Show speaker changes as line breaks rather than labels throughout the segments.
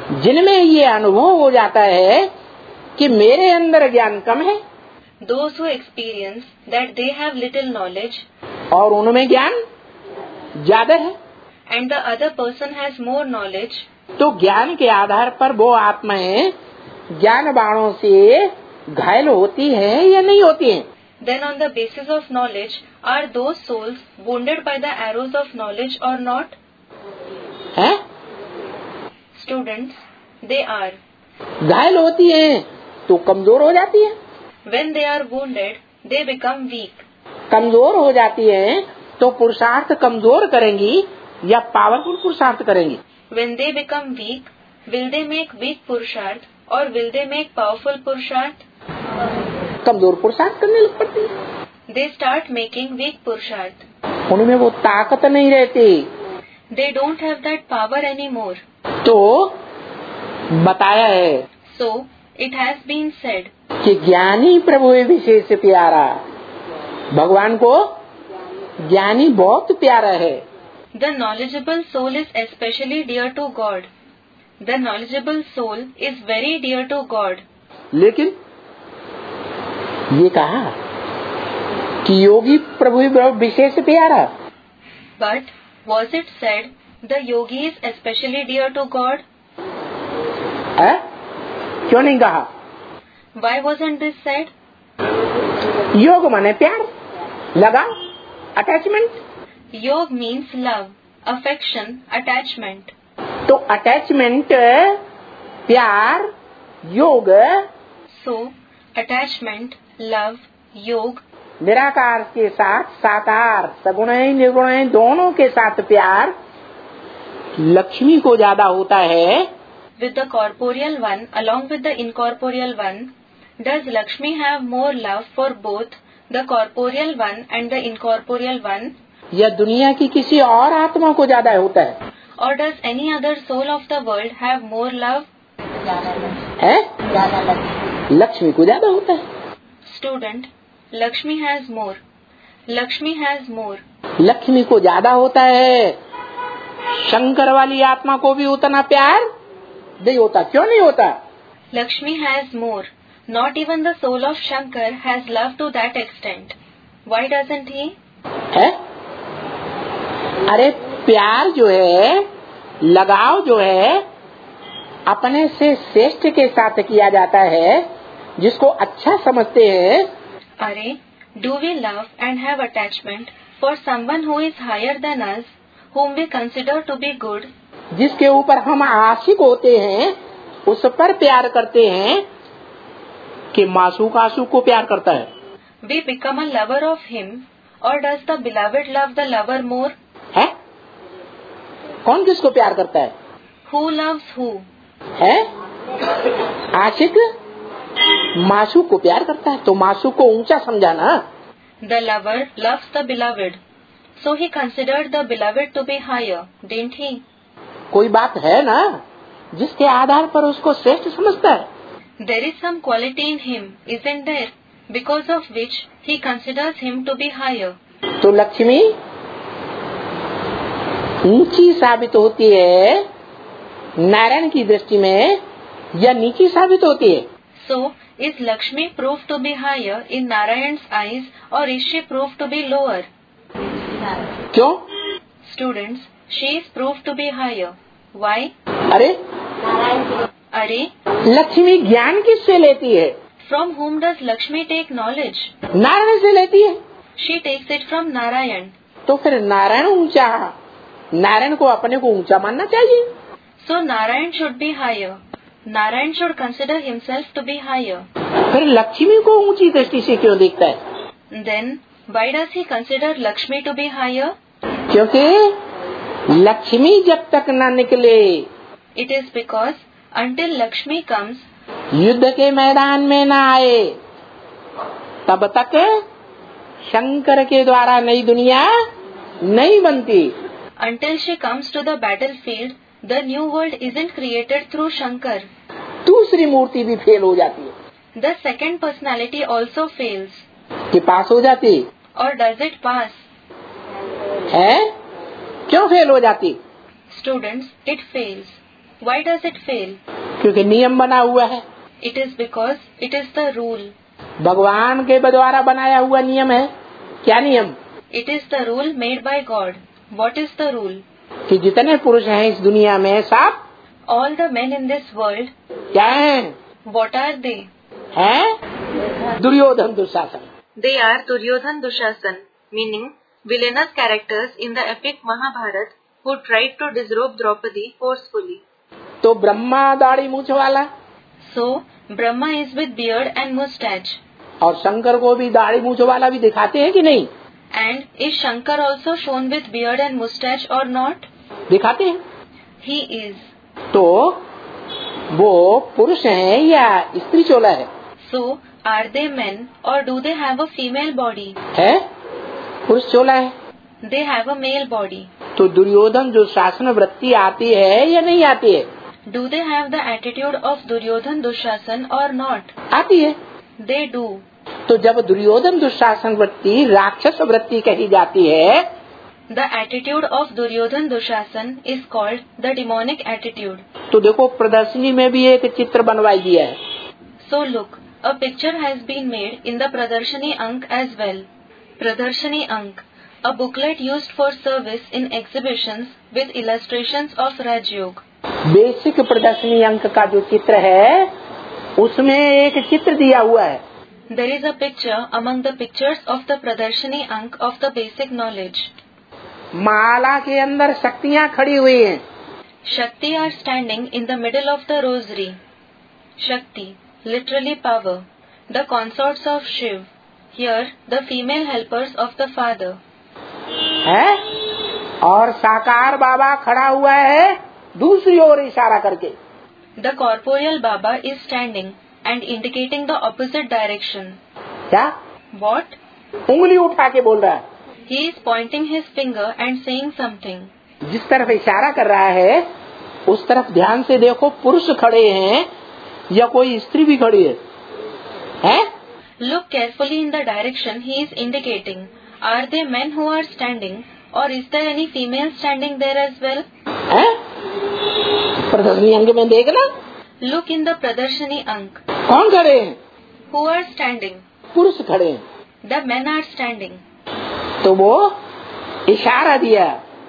जिनमें ये अनुभव हो जाता है कि मेरे अंदर ज्ञान कम है,
those who experience that they have little knowledge
और उनमें ज्ञान ज्यादा है,
and the other person has more knowledge,
तो ज्ञान के आधार पर वो आत्माएं ज्ञान बाणों से घायल होती है या नहीं होती हैं?
then on the basis of knowledge, are those souls wounded by the arrows of knowledge or not?
हैं?
Students, they are.
घायल होती हैं तो कमजोर हो जाती है,
When they are wounded, they become weak.
कमजोर हो जाती हैं तो पुरुषार्थ कमजोर करेंगी या पावरफुल पुरुषार्थ करेंगी?
When they become weak, will they make weak purusharth or will they make powerful purusharth?
कमजोर पुरुषार्थ करने लग पड़ती है,
They start making weak purusharth.
उनमें वो ताकत नहीं रहती।
They don't have that power anymore.
तो बताया है
So, it has been said
कि ज्ञानी प्रभु विशेष प्यारा, भगवान को ज्ञानी बहुत प्यारा है।
the knowledgeable soul is especially dear to God. The knowledgeable soul is very dear to God.
लेकिन ये कहा कि योगी प्रभु विशेष प्यारा,
But was it said the yogi is especially dear to God?
है? क्यों नहीं कहा?
Why wasn't this said?
योग माने प्यार, लगाव, attachment.
Yog means love, affection, attachment.
तो अटैचमेंट, प्यार, योग
So, attachment, love, yog,
निराकार के साथ साकार, सगुण निर्गुण दोनों के साथ प्यार लक्ष्मी को ज्यादा होता है।
with the corporeal one along with the incorporeal one, does Lakshmi have more love for both the corporeal one and the incorporeal one?
या दुनिया की किसी और आत्मा को ज्यादा होता है?
Or does any other soul of the world have more love?
है? लक्ष्मी को ज्यादा होता है।
Student, Lakshmi has more. Lakshmi has more.
Lakshmi को ज्यादा होता है, शंकर वाली आत्मा को भी उतना प्यार नहीं होता। क्यों नहीं होता?
Lakshmi has more. Not even the soul of Shankar has love to that extent. Why doesn't he?
है? अरे प्यार जो है, लगाव जो है, अपने से श्रेष्ठ के साथ किया जाता है, जिसको अच्छा समझते हैं।
अरे, do we love and have attachment for someone who is higher than us, whom we consider to be good?
जिसके ऊपर हम आशिक होते हैं, उस पर प्यार करते हैं कि मासूक आसूक को प्यार करता है।
We become a lover of him, or does the beloved love the lover more?
है? कौन किसको प्यार करता है?
Who loves who?
है? आशिक मासूक को प्यार करता है, तो मासूक को ऊंचा समझा ना।
The lover loves the beloved, so he considered the beloved to be higher, didn't he?
कोई बात है ना जिसके आधार पर उसको श्रेष्ठ समझता है।
There is some quality in him, isn't there, because of which he considers him to be higher.
तो लक्ष्मी ऊंची साबित होती है नारायण की दृष्टि में या नीची साबित होती है?
So, is Lakshmi proved to be higher in Narayan's eyes, or is she proved to be lower?
क्यों?
Students, she is proved to be higher. Why?
अरे
Are,
लक्ष्मी ज्ञान किससे लेती है?
from whom does Lakshmi take knowledge?
Narayan से लेती है।
She takes it from Narayan.
तो फिर नारायण ऊंचा, नारायण को अपने को ऊंचा मानना चाहिए।
So Narayan should be higher. Narayan should consider himself to be higher.
फिर लक्ष्मी को ऊंची दृष्टि से क्यों देखता है?
Then, why does he consider Lakshmi to be higher?
क्योंकि लक्ष्मी जब तक न निकले,
It is because until Lakshmi comes,
युद्ध के मैदान में न आए, तब तक शंकर के द्वारा नई दुनिया नहीं बनती।
until she comes to the battlefield, the new world isn't created through Shankar.
दूसरी मूर्ति भी फेल हो जाती है।
The second personality also fails.
कि पास हो जाती
Or does it pass?
है? क्यों फेल हो जाती?
Students, it fails. Why does it fail?
क्योंकि नियम बना हुआ है।
It is because it is the rule.
भगवान के द्वारा बनाया हुआ नियम है। क्या नियम?
It is the rule made by God. What is the rule?
कि जितने पुरुष हैं इस दुनिया में सब
All the men in this world,
क्या हैं?
what are they?
हैं Duryodhan Dushasan.
They are Duryodhan Dushasan, meaning villainous characters in the epic Mahabharata who tried to disrobe Draupadi forcefully.
तो ब्रह्मा दाढ़ी मूछ वाला
So, Brahma is with beard and moustache.
और शंकर को भी दाढ़ी मूछ वाला भी दिखाते हैं कि नहीं?
And is Shankar also shown with beard and moustache or not?
दिखाते हैं।
He is.
तो वो पुरुष है या स्त्री चोला है?
So, are they men or do they have a female body?
है पुरुष चोला है।
They have a male body.
तो दुर्योधन जो शासन वृत्ति आती है या नहीं आती है?
Do they have the attitude of Duryodhan Dushasan or not?
आती है।
They do.
तो जब दुर्योधन दुशासन वृत्ति राक्षस वृत्ति कही जाती है,
The attitude of Duryodhan Dushasan is called the demonic attitude.
तो देखो प्रदर्शनी में भी एक चित्र बनवाई दिया है।
So look, a picture has been made in the Pradarshani Ank as well. Pradarshani Ank, a booklet used for service in exhibitions with illustrations of Raj Yoga.
Basic प्रदर्शनी अंक का जो चित्र है उसमें एक चित्र दिया हुआ है।
There is a picture among the pictures of the Pradarshani Ank of the basic knowledge.
माला के अंदर शक्तियाँ खड़ी हुई हैं।
Shakti are standing in the middle of the rosary. Shakti, literally power, the consorts of Shiv. Here, the female helpers of the father.
है और साकार बाबा खड़ा हुआ है दूसरी ओर इशारा करके।
The corporeal Baba is standing and indicating the opposite direction.
क्या?
What?
उंगली उठा के बोल रहा है।
He is pointing his finger and saying something.
जिस तरफ इशारा कर रहा है उस तरफ ध्यान से देखो, पुरुष खड़े हैं या कोई स्त्री भी खड़ी है? हैं?
Look carefully in the direction he is indicating. Are they men who are standing or is there any female standing there as well?
हैं? प्रदर्शनी अंक में देखना।
Look in the Pradarshani Ank.
कौन खड़े हैं?
Who are standing?
पुरुष खड़े हैं।
The men are standing.
तो वो इशारा दिया,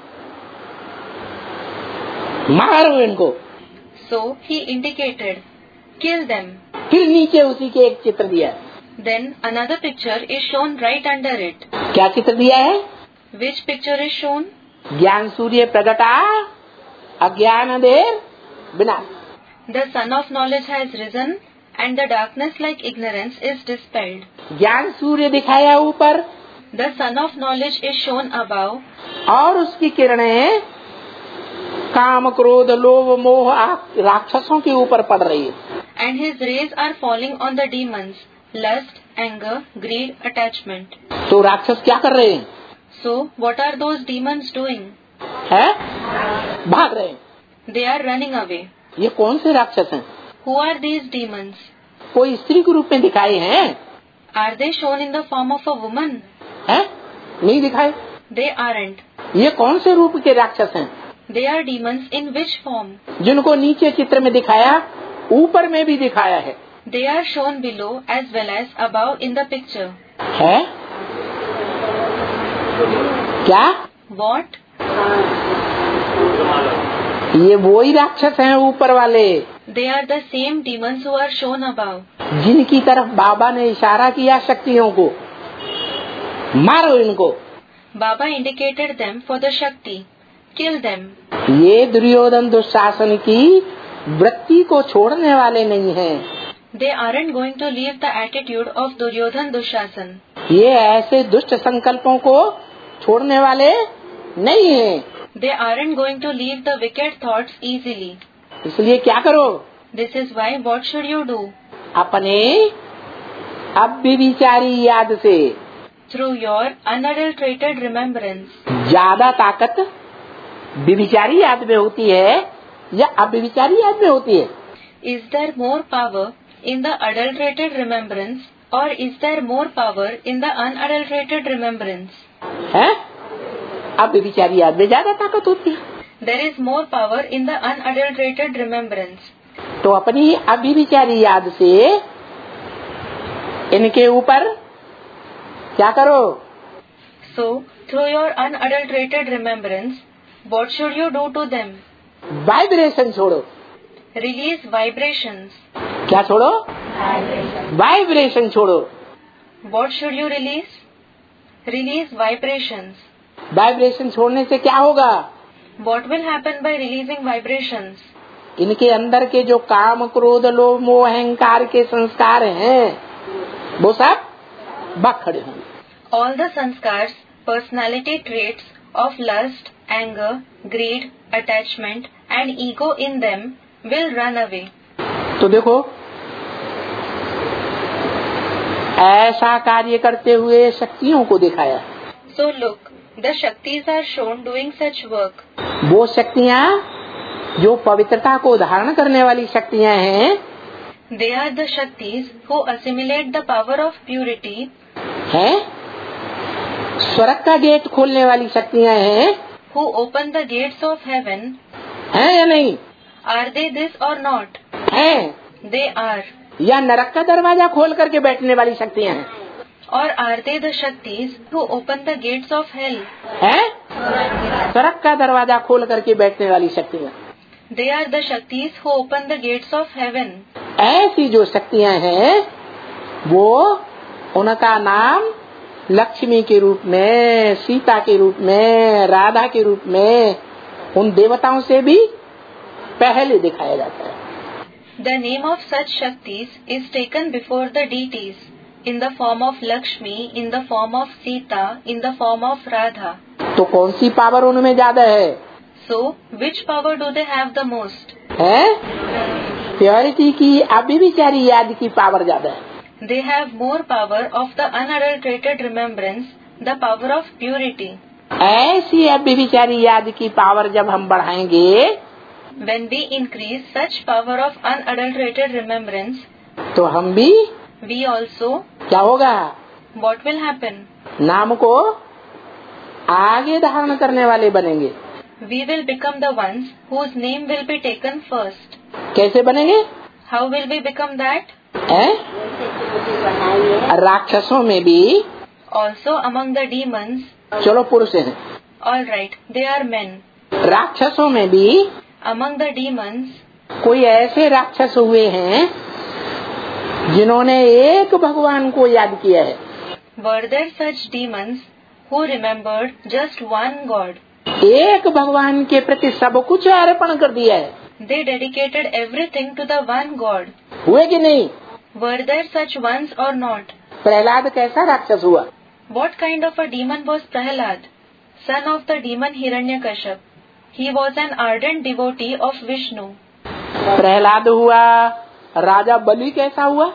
मारो इनको।
So he indicated, kill them.
फिर नीचे उसी के एक चित्र दिया।
Then another picture is shown right under it.
क्या चित्र दिया है?
Which picture is shown?
ज्ञान सूर्य प्रगटा, अज्ञान अंधेर विनाश।
The sun of knowledge has risen and the darkness like ignorance is dispelled.
ज्ञान सूर्य दिखाया ऊपर
The sun of knowledge is shown above
और उसकी किरणें काम क्रोध लोभ मोह राक्षसों के ऊपर पड़ रही है।
and his rays are falling on the demons, lust, anger, greed, attachment.
तो राक्षस क्या कर रहे हैं?
So what are those demons doing?
है? भाग रहे हैं।
They are running away.
ये कौन से राक्षस हैं?
Who are these demons?
कोई स्त्री के रूप में दिखाए हैं?
Are they shown in the form of a woman?
हैं? नहीं दिखाए।
They aren't.
ये कौन से रूप के राक्षस हैं?
They are demons in which form?
जिनको नीचे चित्र में दिखाया, ऊपर में भी दिखाया है।
They are shown below as well as above in the picture.
है? क्या?
What?
ये वो ही राक्षस हैं ऊपर वाले,
They are the same demons who are shown above.
जिनकी तरफ बाबा ने इशारा किया शक्तियों को, मारो इनको।
Baba indicated them for the Shakti. Kill them.
ये दुर्योधन दुशासन की वृत्ति को छोड़ने वाले नहीं हैं।
They aren't going to leave the attitude of Duryodhan Dushasan.
ये ऐसे दुष्ट संकल्पों को छोड़ने वाले नहीं हैं।
They aren't going to leave the wicked thoughts easily.
इसलिए क्या करो?
This is why what should you do?
अपने अव्यभिचारी याद से
Through your unadulterated remembrance.
ज्यादा ताकत व्यभिचारी याद में होती है या अव्यभिचारी याद में होती है?
Is there more power in the adulterated remembrance or is there more power in the unadulterated remembrance?
है? अव्यभिचारी याद में ज्यादा ताकत होती है।
there is more power in the unadulterated remembrance.
तो अपनी अभिविचारी याद से इनके ऊपर क्या करो?
So, through your unadulterated remembrance, what should you do to them?
Vibration छोड़ो।
Release vibrations.
क्या छोड़ो? वाइब्रेशन छोड़ो।
What should you release? Release vibrations.
Vibration छोड़ने से क्या होगा?
What will happen by releasing vibrations?
इनके अंदर के जो काम क्रोध लोभ मोह अहंकार के संस्कार हैं वो सब भाग खड़े होंगे।
All the sanskars, personality traits of lust, anger, greed, attachment and ego in them will run away.
तो देखो ऐसा कार्य करते हुए शक्तियों को दिखाया।
So look, the Shaktis are shown doing such work.
वो शक्तियाँ जो पवित्रता को धारण करने वाली शक्तियाँ हैं,
They are the Shaktis who assimilate the power of purity.
हैं? स्वर्ग का गेट खोलने वाली शक्तियाँ हैं,
Who open the gates of heaven.
हैं या नहीं?
Are they this or not?
हैं?
They are.
या नरक का दरवाजा खोल करके बैठने वाली शक्तियाँ हैं?
Or are they the Shaktis who open the gates of hell?
हैं? स्वर्ग का दरवाजा खोल करके बैठने वाली शक्तियाँ।
They are the Shaktis who open the gates of heaven.
ऐसी जो शक्तियाँ हैं वो उनका नाम लक्ष्मी के रूप में, सीता के रूप में, राधा के रूप में उन देवताओं से भी पहले दिखाया जाता है।
The name of such Shaktis is taken before the deities in the form of Lakshmi, in the form of Sita, in the form of Radha.
तो कौन सी पावर उनमें ज्यादा है?
So, which power do they have the most?
है? Purity की अभिविचारी याद की पावर ज्यादा है।
They have more power of the unadulterated remembrance, the power of purity.
ऐसी अभिविचारी याद की पावर जब हम बढ़ाएंगे,
When we increase such power of unadulterated remembrance,
तो हम भी
we also,
क्या होगा?
what will happen?
नाम को आगे धारण करने वाले बनेंगे।
We will become the ones whose name will be taken first.
कैसे बनेंगे?
How will we become that?
है? राक्षसों में भी,
Also among the demons,
चलो पुरुष हैं,
alright, they are men.
राक्षसों में भी
Among the demons,
कोई ऐसे राक्षस हुए हैं जिन्होंने एक भगवान को याद किया है।
were there such demons who remembered just one God?
एक भगवान के प्रति सब कुछ अर्पण कर दिया है।
They dedicated everything to the one God.
हुए कि नहीं?
Were there such ones or not?
Prahlad कैसा राक्षस हुआ?
What kind of a demon was Prahlad, son of the demon Hiranyakaship? He was an ardent devotee of Vishnu.
Prahlad हुआ। राजा बलि कैसा हुआ?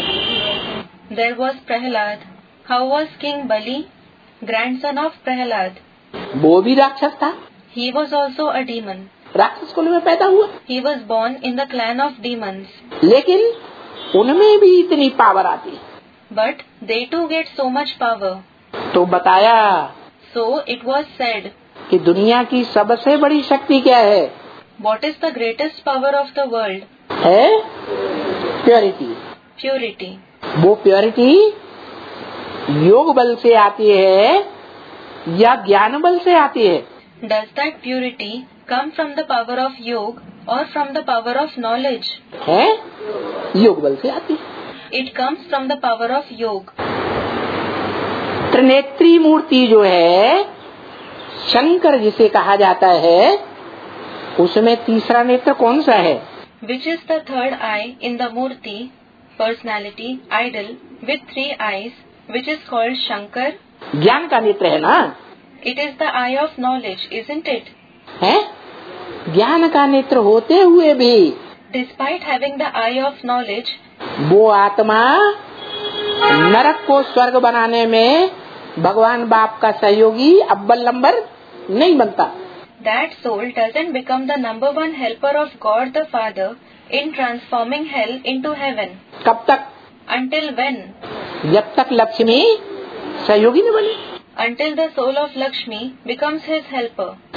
There was Prahlad. How was King Bali, grandson of Prahlad?
वो भी राक्षस था,
He was also a demon.
राक्षस कुल में पैदा हुआ,
He was born in the clan of demons.
लेकिन उनमें भी इतनी पावर आती है।
But they too get so much power.
तो बताया
So it was said,
कि दुनिया की सबसे बड़ी शक्ति क्या है?
what is the greatest power of the world?
है प्योरिटी।
Purity.
वो प्योरिटी योग बल से आती है या ज्ञान बल से आती है?
Does that purity come from the power of yoga or from the power of knowledge?
है योग बल से आती है।
It comes from the power of yoga.
त्रिनेत्री मूर्ति जो है, शंकर जिसे कहा जाता है, उसमें तीसरा नेत्र कौन सा है?
Which is the third eye in the Murti, personality, idol, with 3 eyes, which is called Shankar?
ज्ञान का नेत्र है ना?
It is the eye of knowledge, isn't it?
है? ज्ञान का नेत्र होते हुए भी
Despite having the eye of knowledge,
वो आत्मा नरक को स्वर्ग बनाने में भगवान बाप का सहयोगी अव्वल नंबर नहीं बनता।
that soul doesn't become the number one helper of God the Father in transforming hell into heaven.
कब तक?
Until when?
जब तक लक्ष्मी सहयोगी न बने।
Until the soul of Lakshmi becomes his helper.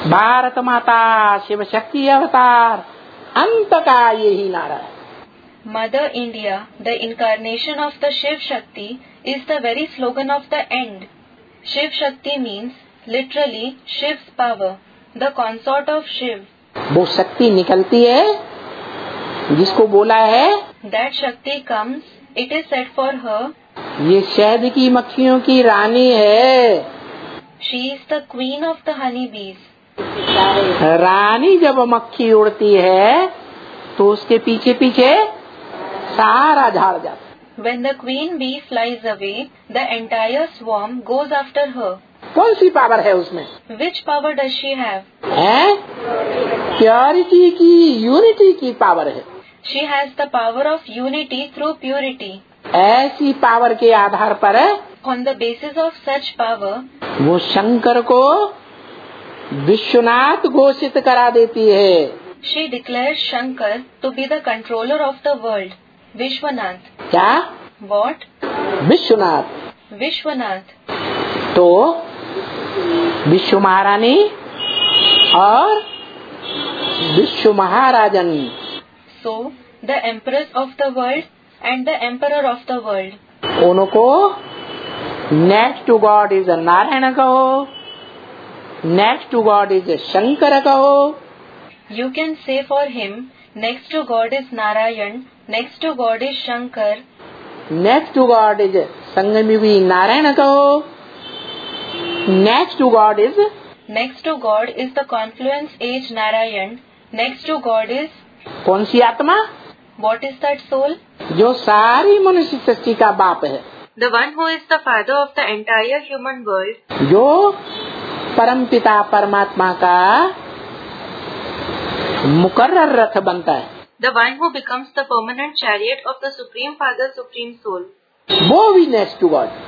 Bharat माता शिव शक्ति अवतार, अंत का यही नारा है।
Mother India, the incarnation of the Shiv Shakti, is the very slogan of the end. Shiv Shakti means literally Shiv's power, the consort of Shiv.
वो शक्ति निकलती है जिसको बोला है,
That Shakti comes, it is said for her,
ये शहद की मक्खियों की रानी है।
she is the queen of the honeybees.
रानी जब मक्खी उड़ती है तो उसके पीछे पीछे सारा झाड़ जाता है।
When the queen bee flies away, the entire swarm goes after her.
कौन सी पावर है उसमें?
Which power does she have?
है प्योरिटी की, यूनिटी की पावर है।
She has the power of unity through purity.
ऐसी पावर के आधार पर
On the basis of such power,
वो शंकर को विश्वनाथ घोषित करा देती है।
she declares Shankar to be the controller of the world. Vishwanath.
क्या?
What?
विश्वनाथ।
Vishwanath.
तो विश्व महारानी और विश्व महाराजन,
So, the empress of the world and the emperor of the world.
उनको next to God is Narayan कहो, next to God is Shankar कहो।
You can say for him, next to God is Narayan, next to God is Shankar,
next to God is संगमयुगी नारायण कहो, next to God is
next to God is the confluence age Narayan, next to God is,
कौन सी आत्मा?
what is that soul?
जो सारी मनुष्य सृष्टि का बाप है,
The one who is the father of the entire human world,
जो परमपिता परमात्मा का मुकर्रर रथ बनता है,
the one who becomes the permanent chariot of the Supreme Father, Supreme Soul.
वो भी नेक्स्ट टू गॉड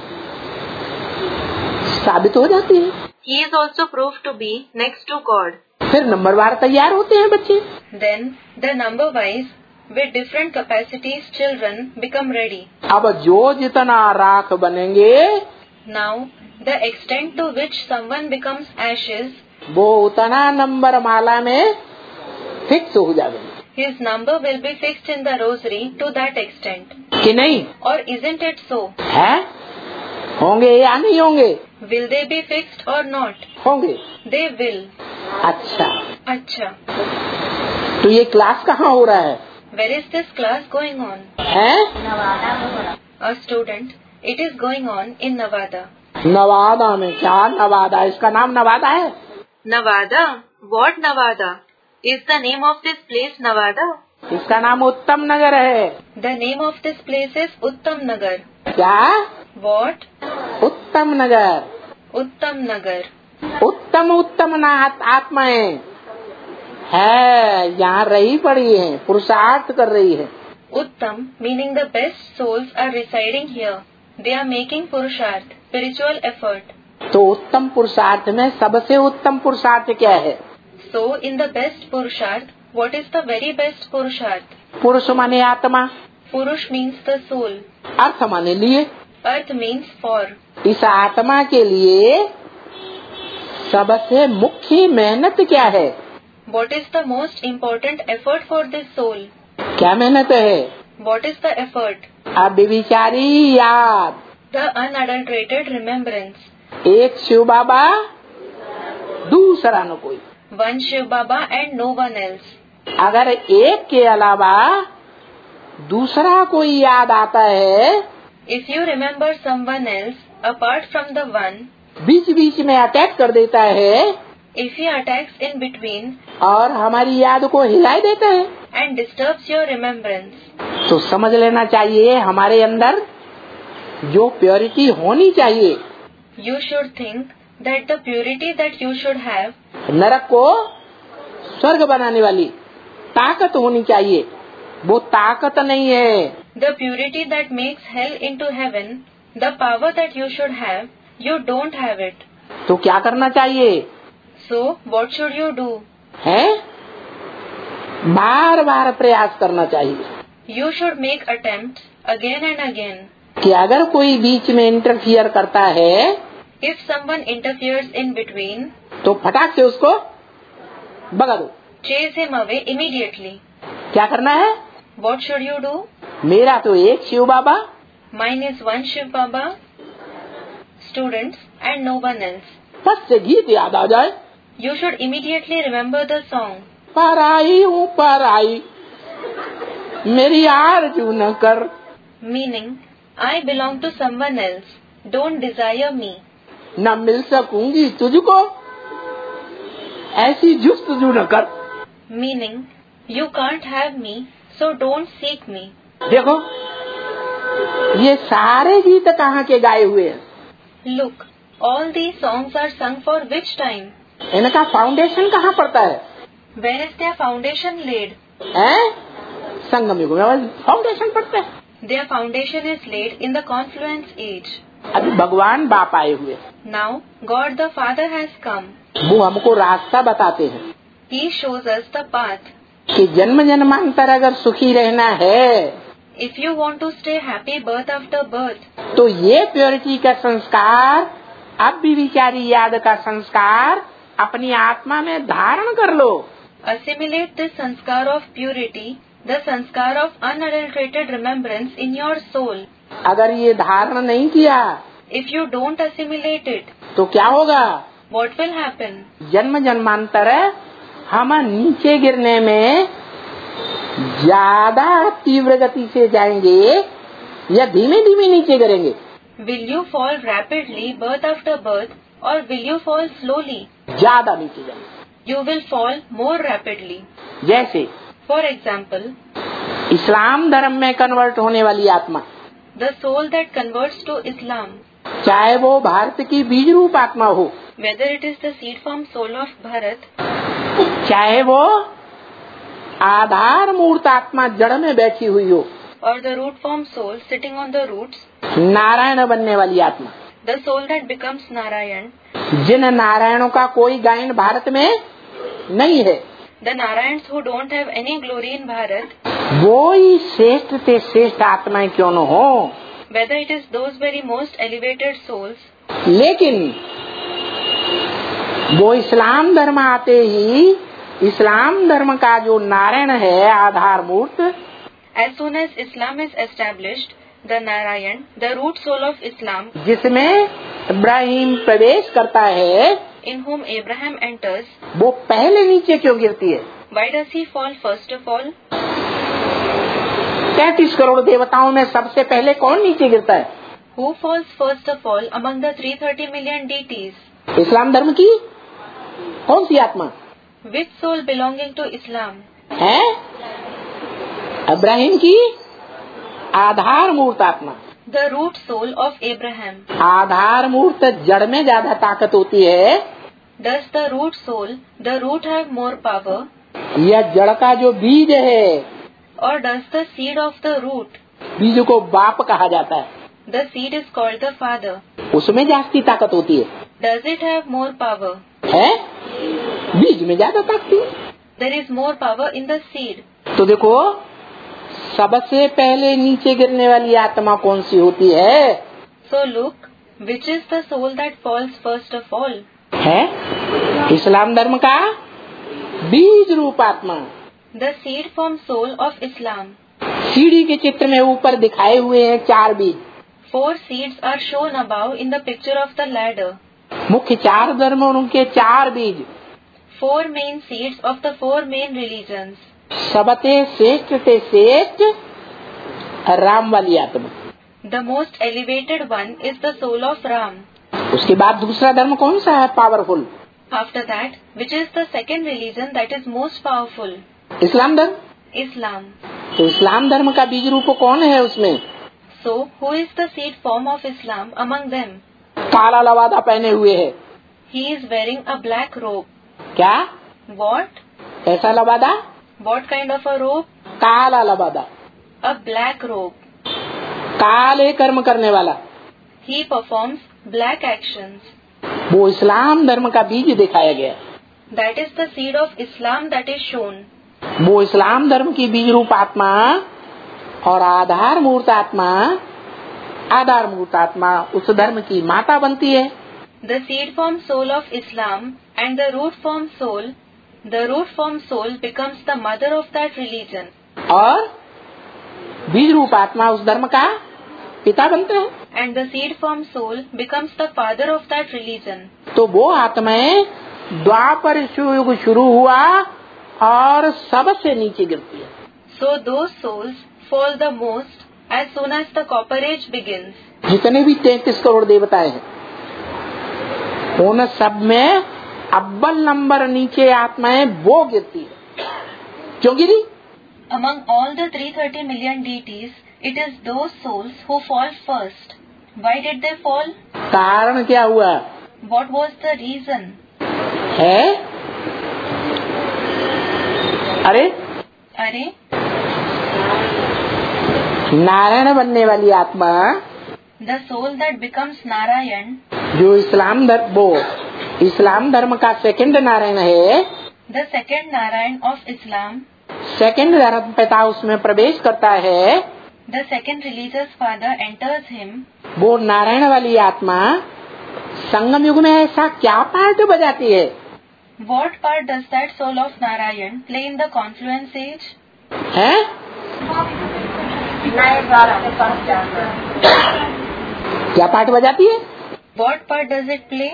साबित हो जाती है।
He is also proved to be next to God.
फिर नंबरवार तैयार होते हैं बच्चे।
Then, the number-wise, with different capacities, children become ready.
अब जो जितना राख बनेंगे
Now, the extent to which someone becomes ashes,
वो उतना नंबर माला में फिक्स हो जाएंगे
his number will be fixed in the rosary to that extent.
कि नहीं?
Or isn't it so?
है? होंगे या नहीं होंगे?
Will they be fixed or not?
होंगे।
They will.
अच्छा,
Acha.
तो ये क्लास कहाँ हो रहा है?
Where is this class going on?
है?
A student. It is going on in Nevada.
Nawada में। क्या नवादा? इसका नाम नवादा है?
Nevada? What Nevada? Is the name of this place Nevada?
इसका नाम उत्तम नगर है।
The name of this place is Uttam Nagar.
क्या?
What?
उत्तम नगर।
Uttam Nagar.
उत्तम उत्तम नाथ आत्माएं है, यहाँ रही पड़ी है, पुरुषार्थ कर रही है।
Uttam meaning the best souls are residing here. They are making purusharth, spiritual effort.
तो उत्तम पुरुषार्थ में सबसे उत्तम पुरुषार्थ क्या है?
So in the best purusharth, what is the very best purusharth?
पुरुष माने आत्मा,
Purush means the soul.
अर्थ माने लिए।
Earth means for.
इस आत्मा के लिए सबसे मुख्य मेहनत क्या है?
What is the most important effort for this soul?
क्या मेहनत है?
What is the effort?
अव्यभिचारी याद।
The unadulterated remembrance.
एक शिव बाबा, दूसरा न कोई।
One Shiv Baba and no one else.
अगर एक के अलावा दूसरा कोई याद आता है,
If you remember someone else apart from the one,
बीच बीच में अटैक कर देता है
if he attacks in between
और हमारी याद को हिलाई देता है,
and disturbs your remembrance,
तो समझ लेना चाहिए हमारे अंदर जो प्योरिटी होनी चाहिए,
you should think that the purity that you should have,
नरक को स्वर्ग बनाने वाली ताकत होनी चाहिए, वो ताकत नहीं है।
the purity that makes hell into heaven, the power that you should have, you don't have it.
तो क्या करना चाहिए?
So, what should you do?
है बार बार प्रयास करना चाहिए
You should make attempts again and again.
कि अगर कोई बीच में इंटरफियर करता है
If someone interferes in between,
तो फटाक से उसको भगा दो।
Chase him away immediately.
क्या करना है?
What should you do?
मेरा तो एक शिव बाबा,
Mine is one Shiv Baba, students, and no one else.
बस से गीत याद आ जाए।
You should immediately remember the song.
पर आई हूँ पर आई, मेरी आरज़ू न कर।
Meaning, I belong to someone else. Don't desire me.
न मिल सकूंगी तुझको, ऐसी जुस्तजू न कर।
Meaning, you can't have me, so don't seek me.
देखो, ये सारे गीत कहाँ के गाए हुए हैं?
Look, all these songs are sung for which time?
इनका फाउंडेशन कहाँ पड़ता है?
Where is their foundation laid?
संगम युग में फाउंडेशन पड़ता है।
Their foundation is laid in the confluence age.
अभी भगवान बाप आए हुए,
Now, God the Father has come.
वो हमको रास्ता बताते हैं
He shows us the path.
कि जन्म जन्मांतर अगर सुखी रहना है,
If you want to stay happy birth after birth,
तो ये प्योरिटी का संस्कार, अब भी विचारी याद का संस्कार अपनी आत्मा में धारण कर लो।
assimilate this sanskar of purity, the sanskar of unadulterated remembrance in your soul.
अगर ये धारण नहीं किया
If you don't assimilate it,
तो क्या होगा?
what will happen?
जन्म जन्मांतर हम नीचे गिरने में ज्यादा तीव्र गति से जाएंगे या धीमे धीमे नीचे गिरेंगे?
Will you fall rapidly birth after birth, or will you fall slowly?
ज्यादा नीचे जाएंगे।
You will fall more rapidly.
जैसे
For example,
इस्लाम धर्म में कन्वर्ट होने वाली आत्मा,
the soul that converts to Islam,
चाहे वो भारत की बीज रूप आत्मा हो,
whether it is the seed form soul of Bharat,
चाहे वो आधार मूर्त आत्मा जड़ में बैठी हुई हो,
or the root form soul sitting on the roots,
Narayan बनने वाली आत्मा,
the soul that becomes Narayan,
जिन नारायणों का कोई गायन भारत में नहीं है,
the Narayans who don't have any glory in Bharat,
वो ही श्रेष्ठ से श्रेष्ठ आत्माएं क्यों न हो,
whether it is those very most elevated souls,
लेकिन वो इस्लाम धर्म आते ही इस्लाम धर्म का जो नारायण है आधार मूर्त,
as soon as Islam is established, the Narayan, the root soul of Islam,
जिसमें इब्राहिम प्रवेश करता है,
in whom Abraham enters,
वो पहले नीचे क्यों गिरती है?
why does he fall first of all?
33 crore देवताओं में सबसे पहले कौन नीचे गिरता है?
Who falls first of all among the 330 million deities?
इस्लाम धर्म की कौन सी आत्मा
Which soul belonging to Islam?
है? इब्राहिम की आधार मूर्त आत्मा।
The root soul of Abraham.
आधार मूर्त जड़ में ज्यादा ताकत होती है
Does the root soul, the root have more power,
या जड़ का जो बीज है,
or does the seed of the root?
बीज को बाप कहा जाता है,
The seed is called the father.
उसमें जास्ती ताकत होती है?
Does it have more power?
है? बीज में ज्यादा ताकत है।
There is more power in the seed.
तो देखो, सबसे पहले नीचे गिरने वाली आत्मा कौन सी होती है?
So look, which is the soul that falls first of all?
है इस्लाम धर्म का बीज रूप आत्मा।
The seed form soul of Islam.
सीढ़ी के चित्र में ऊपर दिखाए हुए हैं 4 बीज।
4 seeds are shown above in the picture of the ladder.
मुख्य 4 धर्म और उनके 4 बीज।
4 main seeds of the 4 main religions.
सबसे श्रेष्ठ से श्रेष्ठ राम वाली आत्मा।
The most elevated one is the soul of Ram.
उसके बाद दूसरा धर्म कौन सा है powerful?
After that, which is the second religion that is most powerful?
Islam धर्म।
Islam.
तो इस्लाम धर्म का बीज रूप कौन है उसमें?
So, who is the seed form of Islam among them?
काला लवादा पहने हुए है।
He is wearing a black robe.
क्या?
What?
ऐसा लवादा?
What kind of a robe?
काला लवादा,
A black robe.
काले कर्म करने वाला।
He performs black actions.
वो इस्लाम धर्म का बीज दिखाया गया।
That is the seed of Islam that is shown.
वो इस्लाम धर्म की बीज रूप आत्मा और आधार मूर्त आत्मा उस धर्म की माता बनती है।
The seed form soul of Islam and the root form soul The root form soul becomes the mother of that religion.
और बीज रूप आत्मा उस धर्म का पिता बनते हैं.
And the seed form soul becomes the father of that religion.
तो वो आत्माएं द्वापर युग शुरू हुआ और सबसे नीचे गिरती है.
So those souls fall the most as soon as the copper age begins.
जितने भी 33 करोड़ देवताएं हैं उन सब में अव्वल नंबर नीचे आत्माएं वो गिरती है. क्यों गिरी?
Among all the 330 million deities, it is those souls who fall first. Why did they fall?
कारण क्या हुआ
What was the reason?
है? अरे नारायण बनने वाली आत्मा,
The soul that becomes Narayan,
जो इस्लाम धर्म का सेकंड नारायण है,
the second Narayan of Islam,
second धर्म पिता उसमें प्रवेश करता है,
the second religious father enters him.
वो नारायण वाली आत्मा संगम युग में ऐसा क्या पार्ट बजाती है?
What part does that soul of Narayan play in the confluence age?
है? क्या पार्ट बजाती है?
What part does it play?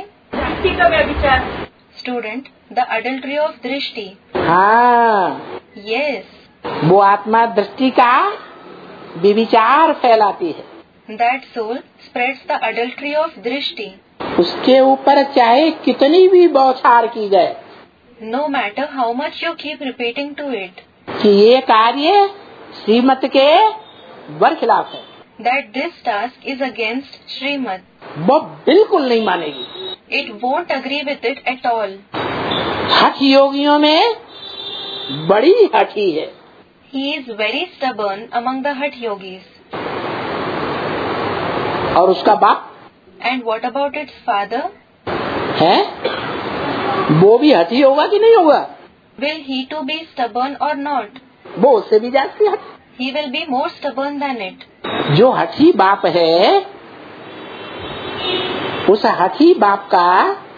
Student, the adultery of Drishti.
हाँ,
Yes,
वो आत्मा दृष्टि का विविचार फैलाती है.
that soul spreads the adultery of Drishti.
उसके ऊपर चाहे कितनी भी बौछार की जाए
No matter how much you keep repeating to it,
कि ये कार्य श्रीमत के बरखिलाफ है,
that this task is against Srimad,
वो बिल्कुल नहीं मानेगी.
it won't agree with it at all.
हठ योगियों में बड़ी हठी है.
He is very stubborn among the Hat yogis.
और उसका बाप
And what about its father?
है, वो भी हठी होगा कि नहीं होगा?
Will he too be stubborn or not?
वो उससे भी जाती हट.
He will be more stubborn than it.
जो हठी बाप है, उस हठी बाप का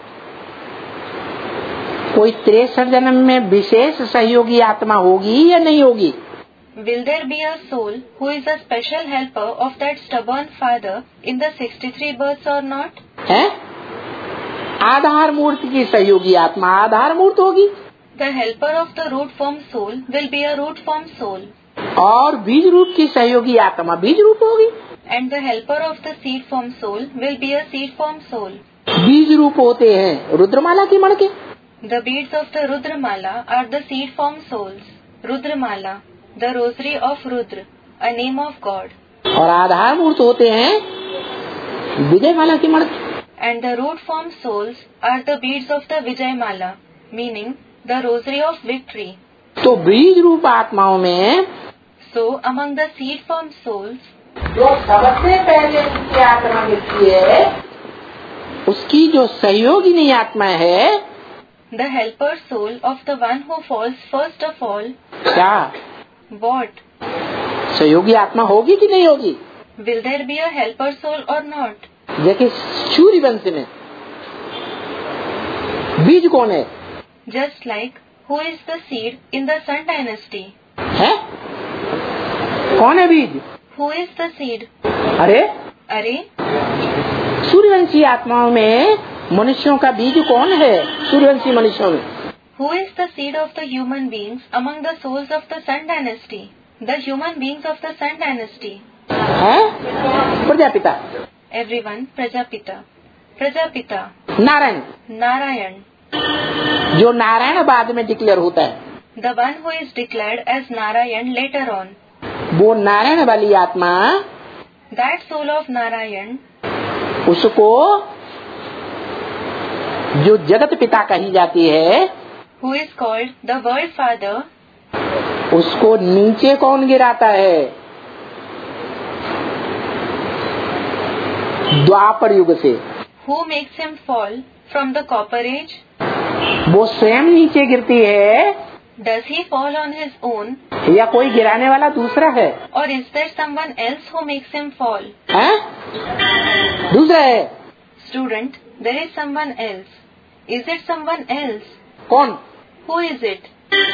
कोई 63 जन्म में विशेष सहयोगी आत्मा होगी या नहीं होगी?
Will there be a soul who is a special helper of that stubborn father in the 63 births or not?
है? आधार मूर्ति की सहयोगी आत्मा आधार मूर्त होगी.
The helper of the root form soul will be a root form soul.
और बीज रूप की सहयोगी आत्मा बीज रूप होगी.
And the helper of the seed form soul will be a seed form soul.
बीज रूप होते हैं रुद्रमाला की मण के.
The beads of the Rudramala are the seed form souls. Rudramala, the rosary of Rudra, a name of God.
और आधार मूर्त होते हैं विजयमाला की मण के.
And the root form souls are the beads of the Vijayamala, meaning the rosary of victory.
तो बीज रूप आत्माओं में
So, among the seed form souls,
जो सबसे पहले जिसकी आत्मा मिलती है, उसकी जो सहयोगिनी आत्मा है,
the helper soul of the one who falls first of all,
क्या
what?
सहयोगी आत्मा होगी कि नहीं होगी?
Will there be a helper soul or not?
देखिए सूर्य वंश में बीज कौन है?
Just like who is the seed in the Sun dynasty?
है? कौन है बीज?
Who is the seed?
अरे
Arey,
सूर्यवंशी आत्माओं में मनुष्यों का बीज कौन है? सूर्यवंशी मनुष्यों में
who is the seed of the human beings among the souls of the Sun dynasty? The human beings of the Sun dynasty.
है? Prajapita
Everyone, Prajapita. Prajapita,
Narayan,
Narayan,
जो नारायण बाद में डिक्लेयर होता है,
the one who is declared as Narayan later on.
वो नारायण वाली आत्मा
That soul of Narayan,
उसको जो जगत पिता कही जाती है,
who is called the World Father,
उसको नीचे कौन गिराता है? द्वापर युग से.
who makes him fall from the Copper Age?
वो स्वयं नीचे गिरती है
Does he fall on his own,
या कोई गिराने वाला दूसरा है?
or is there someone else who makes him fall?
हैं? दूसरा है.
Student, there is someone else. Is it someone else?
कौन?
Who is it?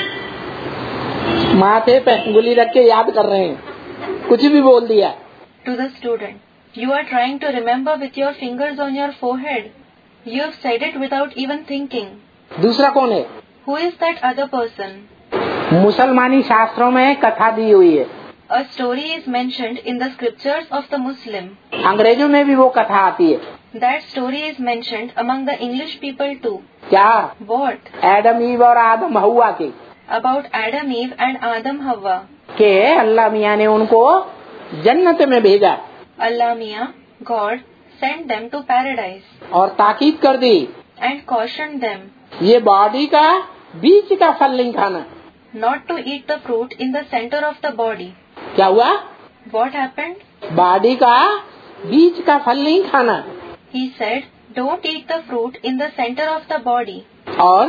माथे पे उंगली रख के याद कर रहे हैं, कुछ भी बोल दिया.
To the student. You are trying to remember with your fingers on your forehead. You have said it without even thinking.
दूसरा कौन है?
Who is that other person?
मुसलमानी शास्त्रों में कथा दी हुई है.
A story is mentioned in the scriptures of the Muslim.
अंग्रेजों में भी वो कथा आती है.
That story is mentioned among the English people too.
क्या?
What?
एडम ईव और आदम हवा के.
About Adam, Eve and Adam, Hawa.
के अल्लाह मियाँ ने उनको जन्नत में भेजा.
Allah Mia, God, sent them to paradise.
और ताकीद कर दी.
And cautioned them.
ये बॉडी का बीच का फल नहीं खाना.
Not to eat the fruit in the center of the body.
क्या हुआ?
What happened?
बॉडी का बीच का फल नहीं खाना.
He said, don't eat the fruit in the center of the body.
और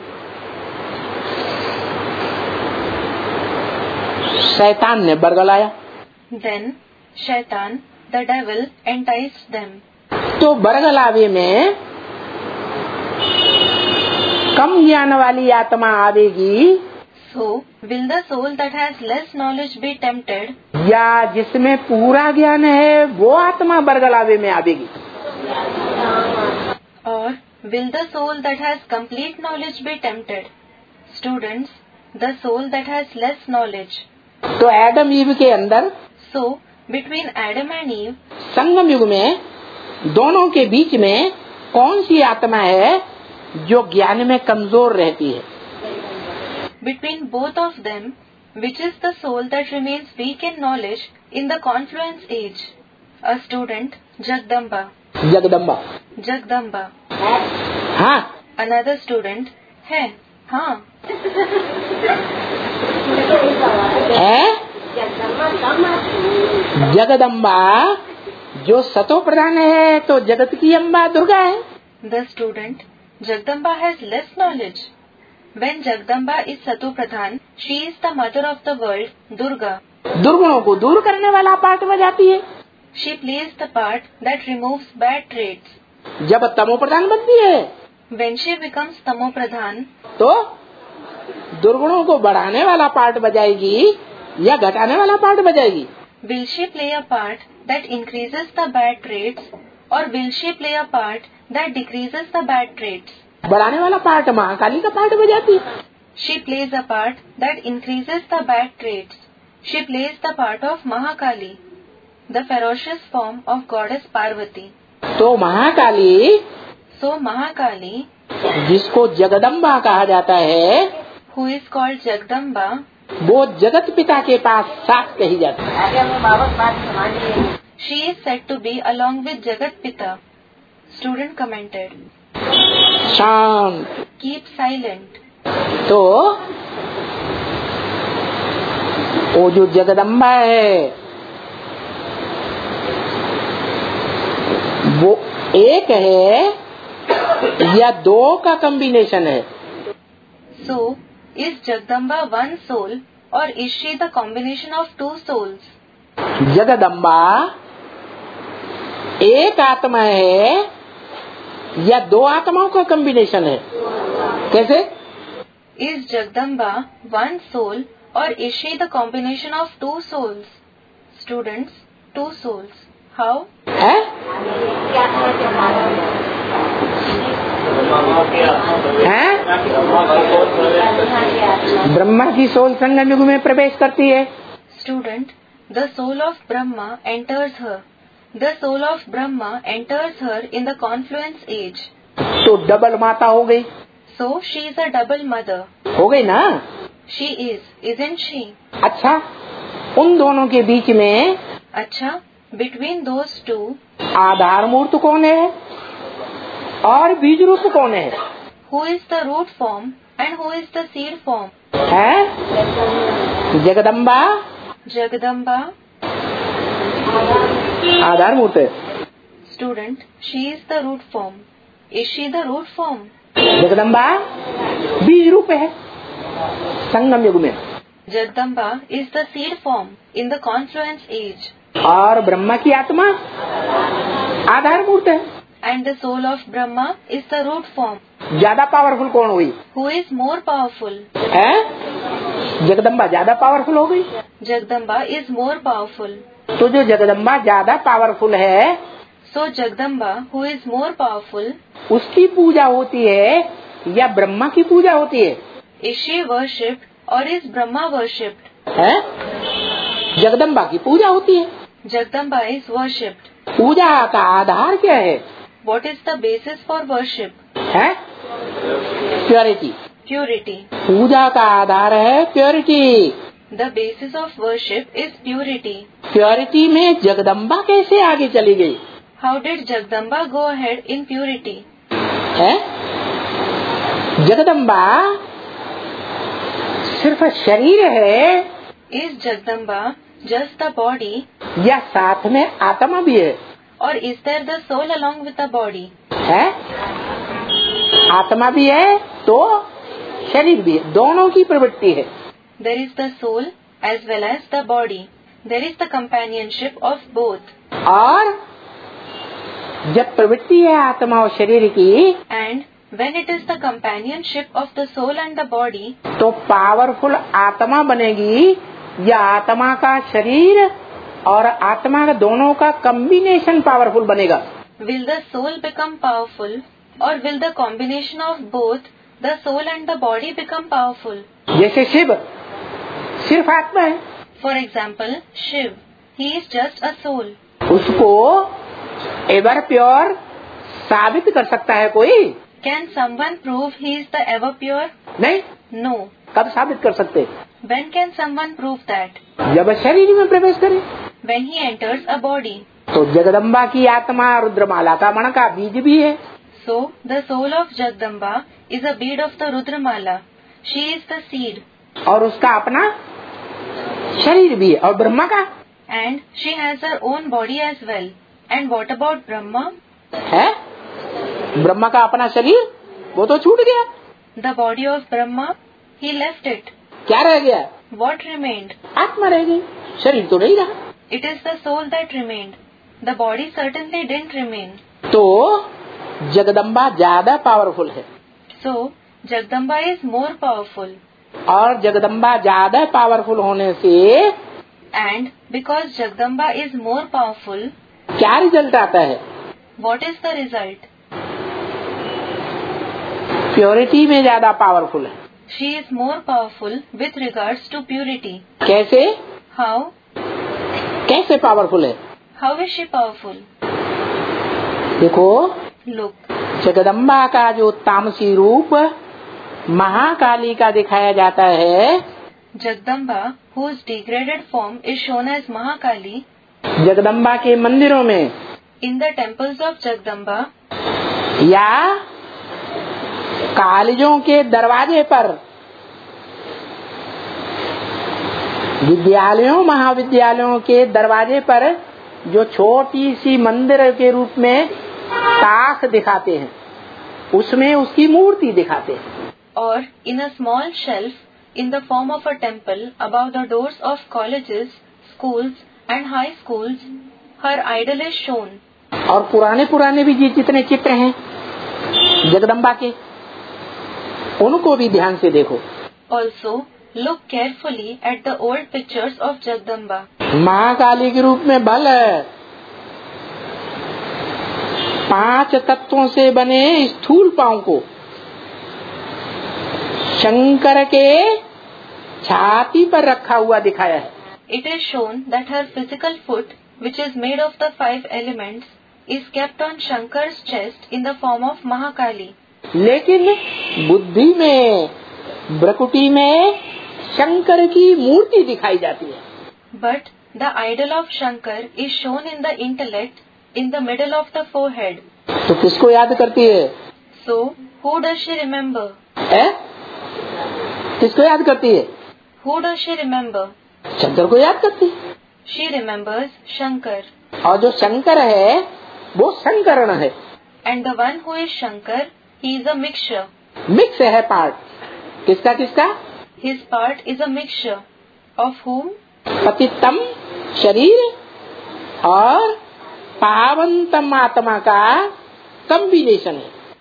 शैतान ने बरगलाया.
Then Shaitan, the devil, enticed them.
तो बरगलावे में कम ज्ञान वाली आत्मा आवेगी.
So, will the soul that has less knowledge be tempted?
या जिसमें पूरा ज्ञान है वो आत्मा बरगलावे में आवेगी.
Or will the soul that has complete knowledge be tempted? Students, the soul that has less knowledge.
तो एडम ईव के अंदर
So, between Adam and Eve,
संगम युग में दोनों के बीच में कौन सी आत्मा है जो ज्ञान में कमजोर रहती है?
between both of them, which is the soul that remains weak in knowledge in the confluence age? A student, Jagdamba.
Jagdamba.
Jagdamba.
हाँ.
Another student, है, हाँ.
है जगदम्बा जो सतो प्रधान है तो जगत की अम्बा दुर्गा है.
The student, Jagdamba has less knowledge. When Jagdamba is Satu Pradhan, she is the mother of the world, Durga.
दुर्गुणों को दूर करने वाला पार्ट बजाती है.
She plays the part that removes bad traits.
जब तमो प्रधान बनती है
When she becomes Tamo Pradhan,
तो दुर्गुणों को बढ़ाने वाला पार्ट बजाएगी या घटाने वाला पार्ट बजाएगी?
will she play a part that increases the bad traits or will she play a part that decreases the bad traits?
बढ़ाने वाला पार्ट महाकाली का पार्ट बजाती है.
She plays a part that increases the bad traits. She plays the part of Mahakali, the ferocious form of goddess Parvati.
तो Mahakali
So Mahakali,
जिसको जगदम्बा कहा जाता है
who is called Jagdamba,
वो जगत पिता के पास साथ कही जाती है.
she is said to be along with Jagat Pita. Student commented,
शांत.
keep silent.
तो वो जो जगदम्बा है वो एक है या दो का कॉम्बिनेशन है?
So, is Jagdamba one soul or is she the combination of two souls?
Jagdamba एक आत्मा है या दो आत्माओं का कॉम्बिनेशन है? कैसे?
Is Jagdamba one soul or is she the combination of two souls? Students, two souls. How?
है? है? ब्रह्मा की सोल संगम युग में प्रवेश करती है.
Student, the soul of Brahma enters her. The soul of Brahma enters her in the confluence age.
तो double माता हो गई.
So she is a double mother.
हो गई ना?
She is, isn't she?
अच्छा, उन दोनों के बीच में
अच्छा, between those two,
आधार मूर्त कौन है और बीज रूप कौन है?
who is the root form and who is the seed form?
है? जगदम्बा
Jagdamba.
आधार मूर्त है.
Student, she is the root form. Is she the root form?
Jagdamba बीज रूप है संगम युग में.
Jagdamba is the seed form in the confluence age.
और ब्रह्मा की आत्मा आधार मूर्त है.
And the soul of Brahma is the root form.
ज्यादा पावरफुल कौन हुई?
Who is more powerful?
है जगदम्बा ज्यादा पावरफुल हो गई।
Jagdamba is more powerful.
तो जो जगदम्बा ज्यादा पावरफुल है,
So Jagdamba, who is more powerful,
उसकी पूजा होती है या ब्रह्मा की पूजा होती है?
is she worshipped or is Brahma worshipped?
है जगदम्बा की पूजा होती है।
Jagdamba is worshipped.
पूजा का आधार क्या है?
What is the basis for worship?
है प्योरिटी।
Purity.
पूजा का आधार है purity.
The basis of worship is purity.
Purity में जगदम्बा कैसे आगे चली गई?
How did Jagdamba go ahead in purity?
है जगदम्बा सिर्फ शरीर है
Is Jagdamba just the body,
या साथ में आत्मा भी है?
or is there the soul along with the body?
है आत्मा भी है तो शरीर भी है, दोनों की प्रवृत्ति है।
There is the soul as well as the body. There is the companionship of both.
और जब प्रवृत्ति है आत्मा और शरीर की,
And when it is the companionship of the soul and the body,
तो पावरफुल आत्मा बनेगी या आत्मा का शरीर और आत्मा का दोनों का कॉम्बिनेशन पावरफुल बनेगा?
will the soul become powerful, or will the combination of both the soul and the body become powerful?
जैसे शिव सिर्फ आत्मा है,
For example, Shiv, he is just a soul.
उसको एवर प्योर साबित कर सकता है कोई?
Can someone prove he is the ever pure?
नहीं।
No.
कब साबित कर सकते?
When can someone prove that?
जब शरीर में प्रवेश करे।
When he enters a body.
तो जगदम्बा की आत्मा रुद्रमाला का मण का बीज भी है।
So, the soul of Jagdamba is a bead of the Rudramala. She is the seed.
और उसका अपना शरीर भी है। और ब्रह्मा का
And she has her own body as well. And what about Brahma?
है, ब्रह्मा का अपना शरीर वो तो छूट गया।
The body of Brahma, he left it.
क्या रह गया?
What remained?
आत्मा रह गई, शरीर तो नहीं रहा।
It is the soul that remained. The body certainly didn't remain.
तो जगदम्बा ज्यादा पावरफुल है।
So, Jagdamba is more powerful.
और जगदम्बा ज्यादा पावरफुल होने से
And because Jagdamba is more powerful,
क्या रिजल्ट आता है?
what is the result?
Purity में ज्यादा पावरफुल है।
She is more powerful with regards to purity.
कैसे?
How?
कैसे पावरफुल है?
How is she powerful?
देखो,
Look,
जगदम्बा का जो तामसी रूप महाकाली का दिखाया जाता है,
Jagdamba, whose degraded form is shown as Mahakali,
Jagdamba के मंदिरों में
in the temples of Jagdamba
या कॉलेजों के दरवाजे पर, विद्यालयों महाविद्यालयों के दरवाजे पर जो छोटी सी मंदिर के रूप में ताक दिखाते हैं, उसमें उसकी मूर्ति दिखाते हैं।
or in a small shelf in the form of a temple above the doors of colleges, schools and high schools, her idol is shown.
और पुराने पुराने भी जितने चित्र हैं जगदम्बा के, उनको भी ध्यान से देखो।
Also, look carefully at the old pictures of Jagdamba.
Mahakali के रूप में बल है, 5 तत्वों से बने स्थूल पांव को शंकर के छाती पर रखा हुआ दिखाया है।
It is shown that her physical foot, which is made of the 5 elements, is kept on Shankar's chest in the form of Mahakali.
लेकिन बुद्धि में, भ्रकुटी में शंकर की मूर्ति दिखाई जाती है।
But the idol of Shankar is shown in the intellect in the middle of the forehead.
तो किसको याद करती है?
So, who does she remember?
है? किसको याद करती है?
Who does she remember?
Shankar को याद करती है।
She remembers Shankar.
और जो शंकर है वो संकरण है।
And the one who is Shankar, he is a mixture.
Mix है पार्ट, किसका किसका?
His part is a mixture. Of whom?
पतितम शरीर और पावनतम आत्मा का कॉम्बिनेशन है।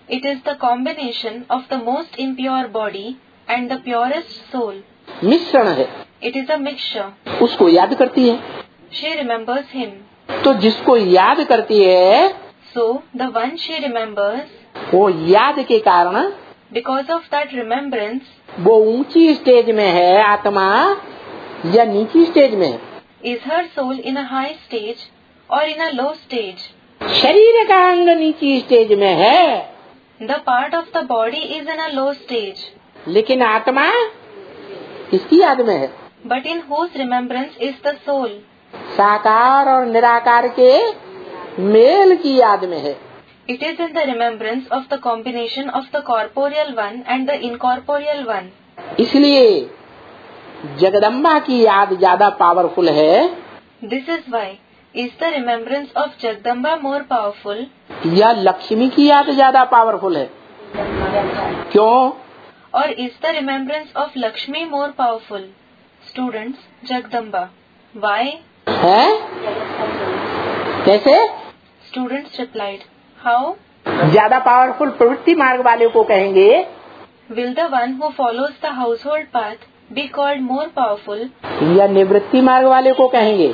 It is the combination of the most impure body and the purest soul.
मिश्रण है,
It is a mixture.
उसको याद करती है।
She remembers him.
तो जिसको याद करती है,
So the one she remembers,
वो याद के कारण
because of that remembrance,
वो ऊंची स्टेज में है आत्मा या नीची स्टेज में है?
is her soul in a high stage or in a low stage.
शरीर का अंग नीची स्टेज में है,
The part of the body is in a low stage,
लेकिन आत्मा किसकी याद में है?
but in whose remembrance is the soul?
साकार और निराकार के मेल की याद में है।
It is in the remembrance of the combination of the corporeal one and the incorporeal one.
इसलिए जगदम्बा की याद ज्यादा पावरफुल है
This is why is the remembrance of Jagdamba more powerful,
या लक्ष्मी की याद ज्यादा पावरफुल है? क्यों?
or is the remembrance of Lakshmi more powerful? Students, Jagdamba. Why?
है? कैसे?
Students replied, how?
ज्यादा पावरफुल प्रवृत्ति मार्ग वाले को कहेंगे,
Will the one who follows the household path be called more powerful,
या निवृत्ति मार्ग वाले को कहेंगे?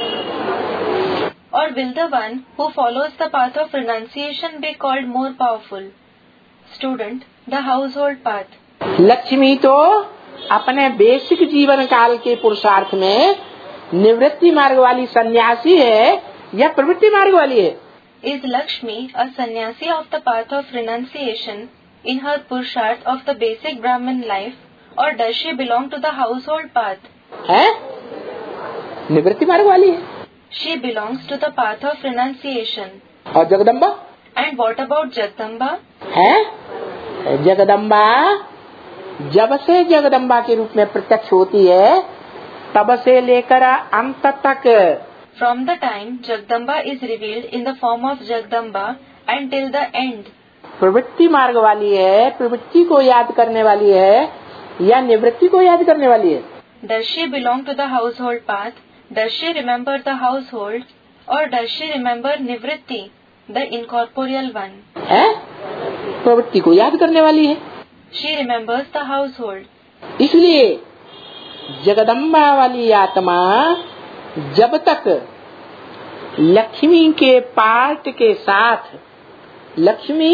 or will the one who follows the path of renunciation be called more powerful? Student, the household path.
Lakshmi तो अपने बेसिक जीवन काल के पुरुषार्थ में निवृत्ति मार्ग वाली सन्यासी है या प्रवृत्ति मार्ग वाली है?
Is Lakshmi a sannyasi of the path of renunciation in her purusharth of the basic Brahmin life, or does she belong to the household path?
है? निवृत्ति मार्ग वाली है।
She belongs to the path of renunciation.
और Jagdamba
And what about Jagdamba?
है? जगदम्बा जब से जगदम्बा के रूप में प्रत्यक्ष होती है तब से लेकर अंत तक,
From the time Jagdamba is revealed in the form of Jagdamba until the end,
प्रवृत्ति मार्ग वाली है, प्रवृत्ति को याद करने वाली है या निवृत्ति को याद करने वाली है?
does she belong to the household path? Does she remember the household, or does she remember Nivritti, the incorporeal one?
है? प्रवृत्ति को याद करने वाली है।
She remembers the household.
इसलिए जगदम्बा वाली आत्मा जब तक लक्ष्मी के पार्ट के साथ, लक्ष्मी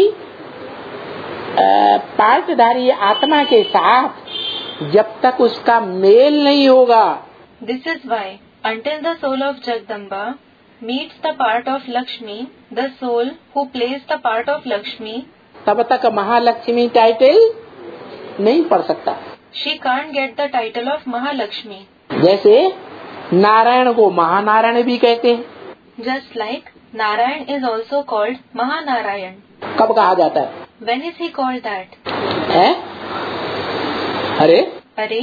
पार्टधारी आत्मा के साथ जब तक उसका मेल नहीं होगा,
This is why, until the soul of Jagdamba meets the part of Lakshmi, the soul who plays the part of Lakshmi,
तब तक महालक्ष्मी टाइटल नहीं पढ़ सकता।
she can't get the title of Mahalakshmi.
जैसे नारायण को महानारायण भी कहते हैं।
Just like Narayan is also called Mahanarayan.
कब कहा जाता है?
When is he called that?
है? अरे
Are?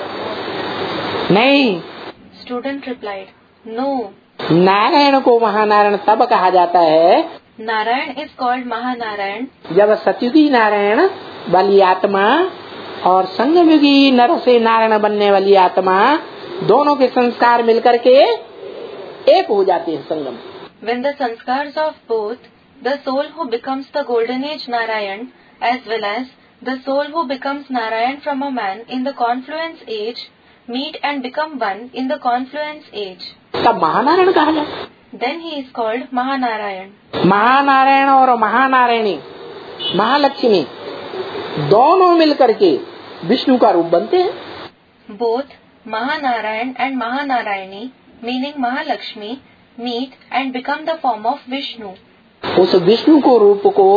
नहीं,
Student replied, no.
नारायण को महानारायण तब कहा जाता है
Narayan is called Mahanarayan
जब सतयुगी नारायण वाली आत्मा और संगमयुगी नर से नारायण बनने वाली आत्मा दोनों के संस्कार मिलकर के एक हो जाते हैं संगम।
when the sanskars of both, the soul who becomes the golden age Narayan as well as the soul who becomes Narayan from a man in the confluence age meet and become one in the confluence age.
तब महानारायण कहा जाता है।
Then he is called Mahanarayan.
Mahanarayan और महानारायणी, महालक्ष्मी दोनों मिलकर के विष्णु का रूप बनते हैं।
Both Mahanarayan and Mahanarayani, meaning Mahalakshmi, meet and become the form of Vishnu.
उस विष्णु को रूप को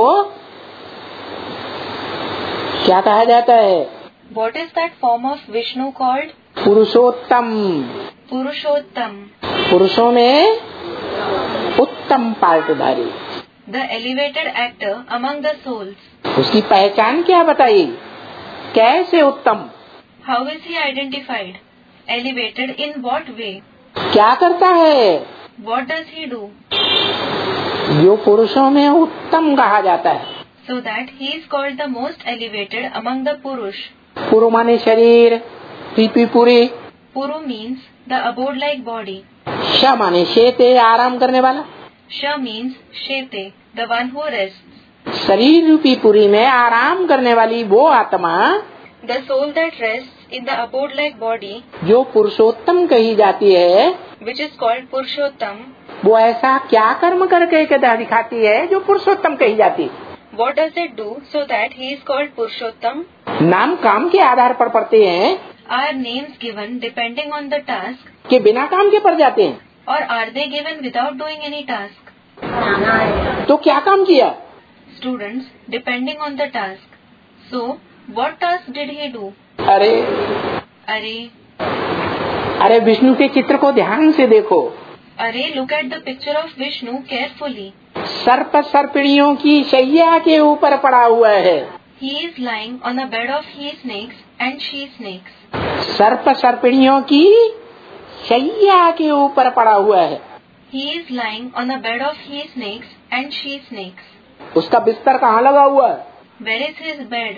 क्या कहा जाता है?
What is that form of Vishnu called?
Purushottam.
Purushottam,
पुरुषों में उत्तम पार्टधारी,
the elevated actor among the souls.
उसकी पहचान क्या बताइए? कैसे उत्तम?
How is he identified? Elevated in what way?
क्या करता है?
What does he do?
जो पुरुषों में उत्तम कहा जाता है।
So that he is called the most elevated among the Purush.
पुरु माने शरीर, Tripuri,
Puru means the abode-like body.
श माने शेते, आराम करने वाला।
Sha means Shete, the one who rests.
शरीर रूपी पुरी में आराम करने वाली वो आत्मा,
the soul that rests in the abode-like body,
जो पुरुषोत्तम कही जाती है,
which is called Purushottam,
वो ऐसा क्या कर्म करके दिखाती है जो पुरुषोत्तम कही जाती है?
what does it do so that he is called Purushottam?
नाम काम के आधार पर पढ़ते हैं
Are names given depending on the task,
कि बिना काम के पढ़ जाते हैं?
or are they given without doing any task?
तो क्या काम किया?
Students, depending on the task. So, what task did he do?
अरे
Arey,
विष्णु के चित्र को ध्यान से देखो।
look at the picture of Vishnu carefully.
सर्प सर्पिणियों की शैया के ऊपर पड़ा हुआ है।
He is lying on a bed of he snakes and she snakes.
सर्प सर्पिणियों की शैया के ऊपर पड़ा हुआ है।
He is lying on a bed of he snakes and she snakes.
उसका बिस्तर कहाँ लगा हुआ है?
Where is his bed?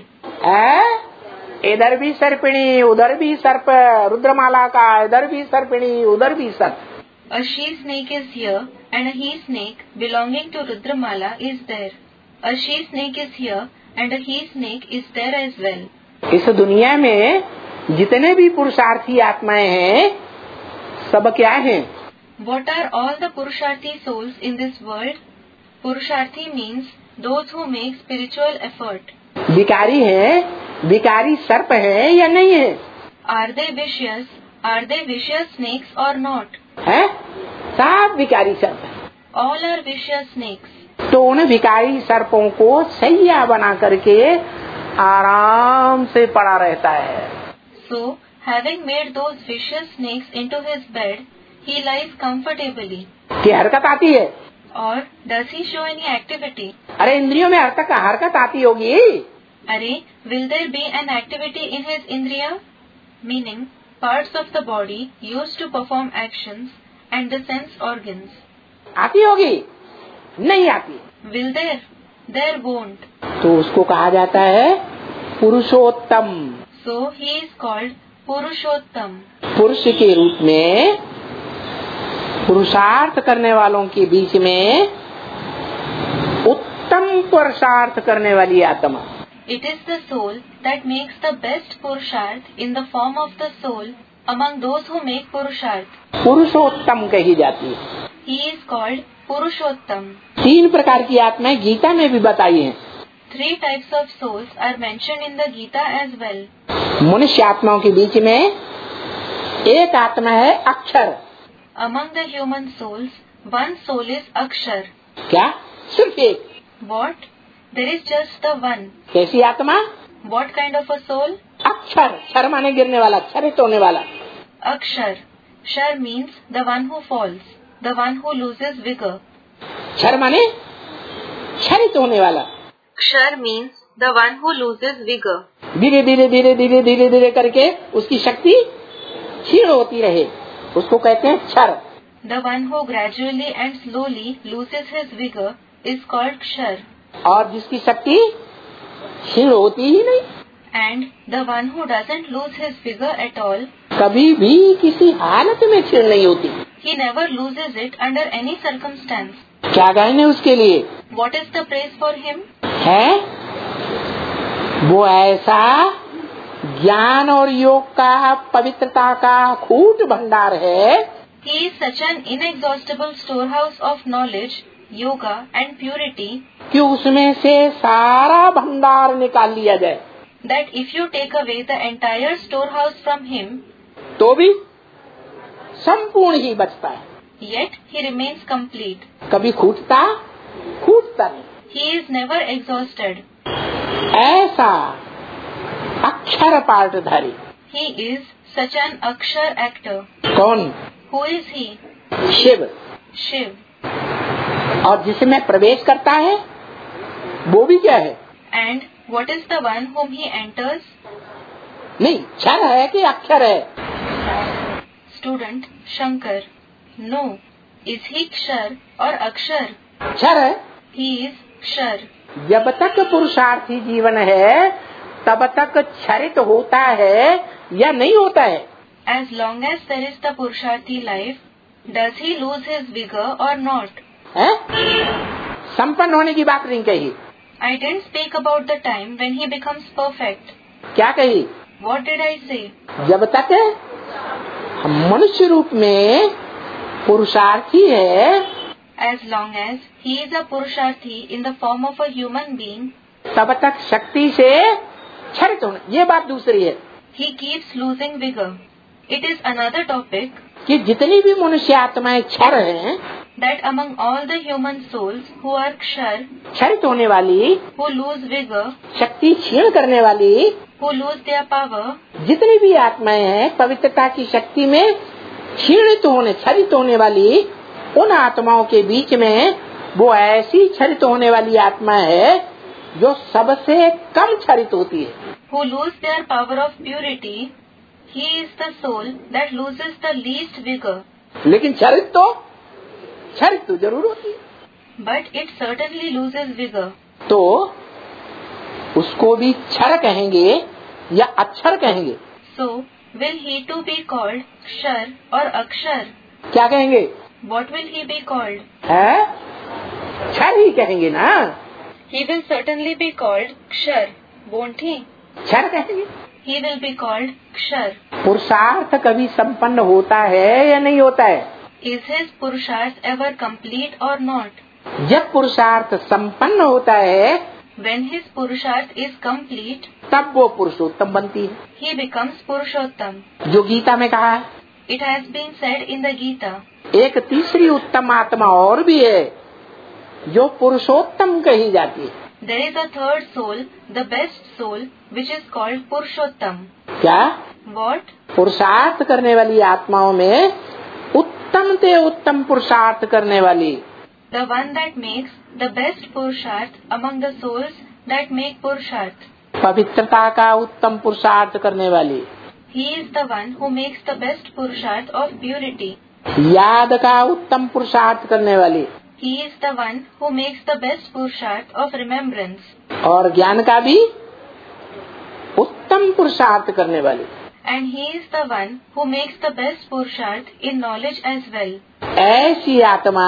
इधर भी सर्पिणी, उधर भी सर्प, रुद्रमाला का इधर भी सर्पिणी, उधर भी सर्प।
A she snake is here and a he snake belonging to Rudramala is there. A she snake is here and a he snake is there as well.
इस दुनिया में जितने भी पुरुषार्थी आत्माएं हैं, सब क्या हैं?
What are all the Purusharthi souls in this world? Purusharthi means those who make spiritual effort.
विकारी है, विकारी सर्प है या नहीं है?
Are they vicious? Are they vicious snakes or not?
है? सब विकारी सर्प है।
All are vicious snakes.
तो उन विकारी सर्पों को सैया बना करके आराम से पड़ा रहता है।
So, having made those vicious snakes into his bed, he lies comfortably.
कि हरकत आती है?
Or does he show any activity?
अरे इंद्रियों में हरकत आती होगी।
Arey, will there be an activity in his indriya? Meaning, parts of the body used to perform actions and the sense organs.
आती होगी? नहीं आती।
Will there? There won't.
तो उसको कहा जाता है पुरुषोत्तम।
So, he is called Purushottam.
पुरुष के रूप में पुरुषार्थ करने वालों के बीच में उत्तम पुरुषार्थ करने वाली आत्मा।
It is the soul that makes the best Purusharth in the form of the soul among those who make Purusharth.
पुरुषोत्तम कही जाती है।
He is called Purushottam.
3 प्रकार की आत्माएं गीता में भी बताई हैं।
3 types of souls are mentioned in the Gita as well.
मनुष्य आत्माओं के बीच में एक आत्मा है अक्षर।
Among the human souls, one soul is Akshar.
क्या? सिर्फ एक।
What? There is just the one.
कैसी आत्मा?
What kind of a soul?
अक्षर, क्षर माने गिरने वाला, क्षरित होने वाला।
Akshar. Shar means the one who falls, the one who loses vigor.
क्षर माने क्षरित होने वाला।
Kshar means the one who loses vigor.
धीरे धीरे करके उसकी शक्ति क्षीण होती रहे, उसको कहते हैं क्षर।
The one who gradually and slowly loses his vigor is called Kshar.
और जिसकी शक्ति क्षीण होती ही नहीं,
And the one who doesn't lose his vigor at all,
कभी भी किसी हालत में क्षीण नहीं होती।
he never loses it under any circumstance.
क्या कहने उसके लिए?
What is the praise for him?
है वो ऐसा ज्ञान और योग का, पवित्रता का खूट भंडार है।
He is such an inexhaustible storehouse of knowledge, yoga and purity
कि उसमें से सारा भंडार निकाल लिया जाए
that if you take away the entire storehouse from him,
तो भी संपूर्ण ही बचता है।
yet he remains complete.
कभी खूटता नहीं।
He is never exhausted.
ऐसा अक्षर पाठधारी।
He is such an Akshar actor.
कौन?
Who is he?
Shiv.
Shiv.
और जिसमें प्रवेश करता है वो भी क्या है?
And what is the one whom he enters?
नहीं, क्षर है कि अक्षर है?
Student Shankar. No. Is he Kshar or Akshar?
क्षर है।
He is Kshar.
जब तक पुरुषार्थी जीवन है तब तक क्षरित होता है या नहीं होता है?
As long as there is the Purusharthi life, does he lose his vigor or not?
है? संपन्न होने की बात नहीं कही।
I didn't speak about the time when he becomes perfect.
क्या कही?
What did I say?
जब तक हम मनुष्य रूप में पुरुषार्थी है,
As long as he is a Purusharthi in the form of a human being,
तब तक शक्ति से क्षरित होना, ये बात दूसरी है।
he keeps losing vigor. It is another topic
कि जितनी भी मनुष्य आत्माएं क्षर हैं,
that among all the human souls who are Kshar,
क्षरित होने वाली,
who lose vigor,
शक्ति क्षीण करने वाली,
who lose their power,
जितनी भी आत्माएं हैं पवित्रता की शक्ति में क्षीणित होने, क्षरित होने वाली, उन आत्माओं के बीच में वो ऐसी क्षरित होने वाली आत्मा है जो सबसे कम क्षरित होती है।
who lose their power of purity, he is the soul that loses the least vigor.
लेकिन क्षरित तो जरूर होती है।
But it certainly loses vigor.
तो उसको भी क्षर कहेंगे या अक्षर कहेंगे?
So, will he too be called Kshar or Akshar?
क्या कहेंगे?
What will he be called?
है? क्षर ही कहेंगे ना।
He will certainly be called Kshar, won't he?
क्षर कहेंगे।
He will be called Kshar.
पुरुषार्थ कभी संपन्न होता है या नहीं होता है?
Is his Purusharth ever complete or not?
जब पुरुषार्थ संपन्न होता है,
When his Purusharth is complete,
तब वो पुरुषोत्तम बनती है,
he becomes Purushottam.
जो गीता में कहा है।
It has been said in the Gita.
एक तीसरी उत्तम आत्मा और भी है जो पुरुषोत्तम कही जाती है।
There is a third soul, the best soul, which is called Purushottam.
क्या?
What?
पुरुषार्थ करने वाली आत्माओं में उत्तम से उत्तम पुरुषार्थ करने वाली,
The one that makes the best Purusharth among the souls that make Purusharth.
पवित्रता का उत्तम पुरुषार्थ करने वाली,
He is the one who makes the best Purusharth of purity.
याद का उत्तम पुरुषार्थ करने वाली,
He is the one who makes the best Purusharth of remembrance.
और ज्ञान का भी उत्तम पुरुषार्थ करने वाली।
And he is the one who makes the best Purusharth in knowledge as well.
ऐसी आत्मा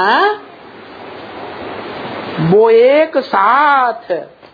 वो एक साथ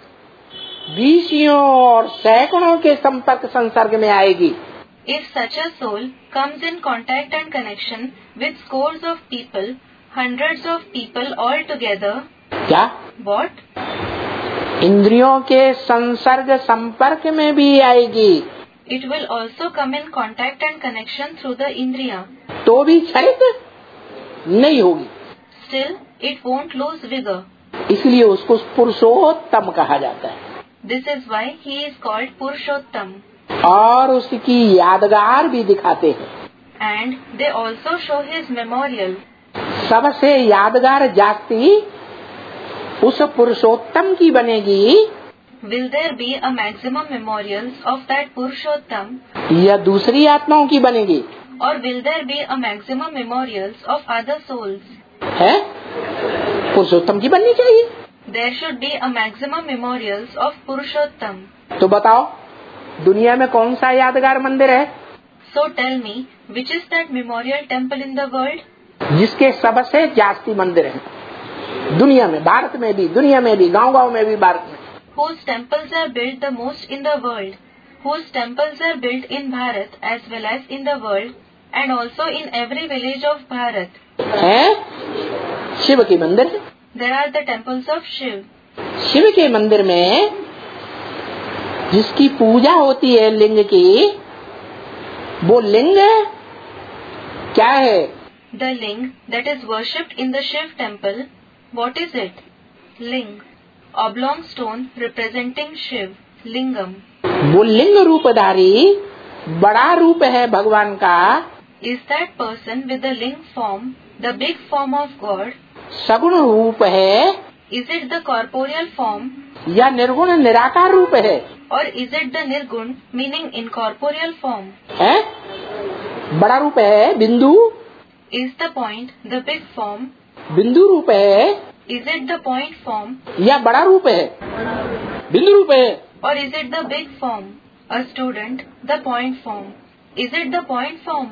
बीसियों और सैकड़ों के संपर्क संसर्ग में आएगी।
If such a soul comes in contact and connection with scores of people, hundreds of people all together,
क्या?
what?
इंद्रियों के संसर्ग संपर्क में भी आएगी,
It will also come in contact and connection through the Indriya.
तो भी क्षरित नहीं होगी।
Still, it won't lose vigor.
इसलिए उसको पुरुषोत्तम कहा जाता है।
This is why he is called Purushottam.
और उसकी यादगार भी दिखाते हैं।
And they also show his memorial.
सबसे यादगार जाति उस पुरुषोत्तम की बनेगी
Will there be a maximum memorials of that Purushottam,
या दूसरी आत्माओं की बनेगी?
or will there be a maximum memorials of other souls?
है? पुरुषोत्तम की बननी चाहिए।
There should be a maximum memorials of Purushottam.
तो बताओ दुनिया में कौन सा यादगार मंदिर है
So tell me, which is that memorial temple in the world?
जिसके सबसे जास्ती मंदिर हैं दुनिया में, भारत में भी, दुनिया में भी, गांव-गांव में भी, भारत में।
Whose temples are built the most in the world? Whose temples are built in Bharat as well as in the world, and also in every village of Bharat?
है शिव के मंदिर है।
There are the temples of Shiv.
Shiv के मंदिर में जिसकी पूजा होती है लिंग की, वो लिंग क्या है?
The ling that is worshipped in the Shiv temple, what is it? Ling. Oblong stone representing Shiv, Lingam.
वो लिंग रूपधारी बड़ा रूप है भगवान का।
Is that person with the ling form, the big form of God?
सगुण रूप है
Is it the corporeal form,
या निर्गुण निराकार रूप है?
or is it the nirgun, meaning incorporeal form?
है बड़ा रूप है बिंदु,
Is the point the big form?
बिंदु रूप है
Is it the point form,
या बड़ा रूप है? बिंदु रूप है।
or is it the big form? A student, the point form. Is it the point form?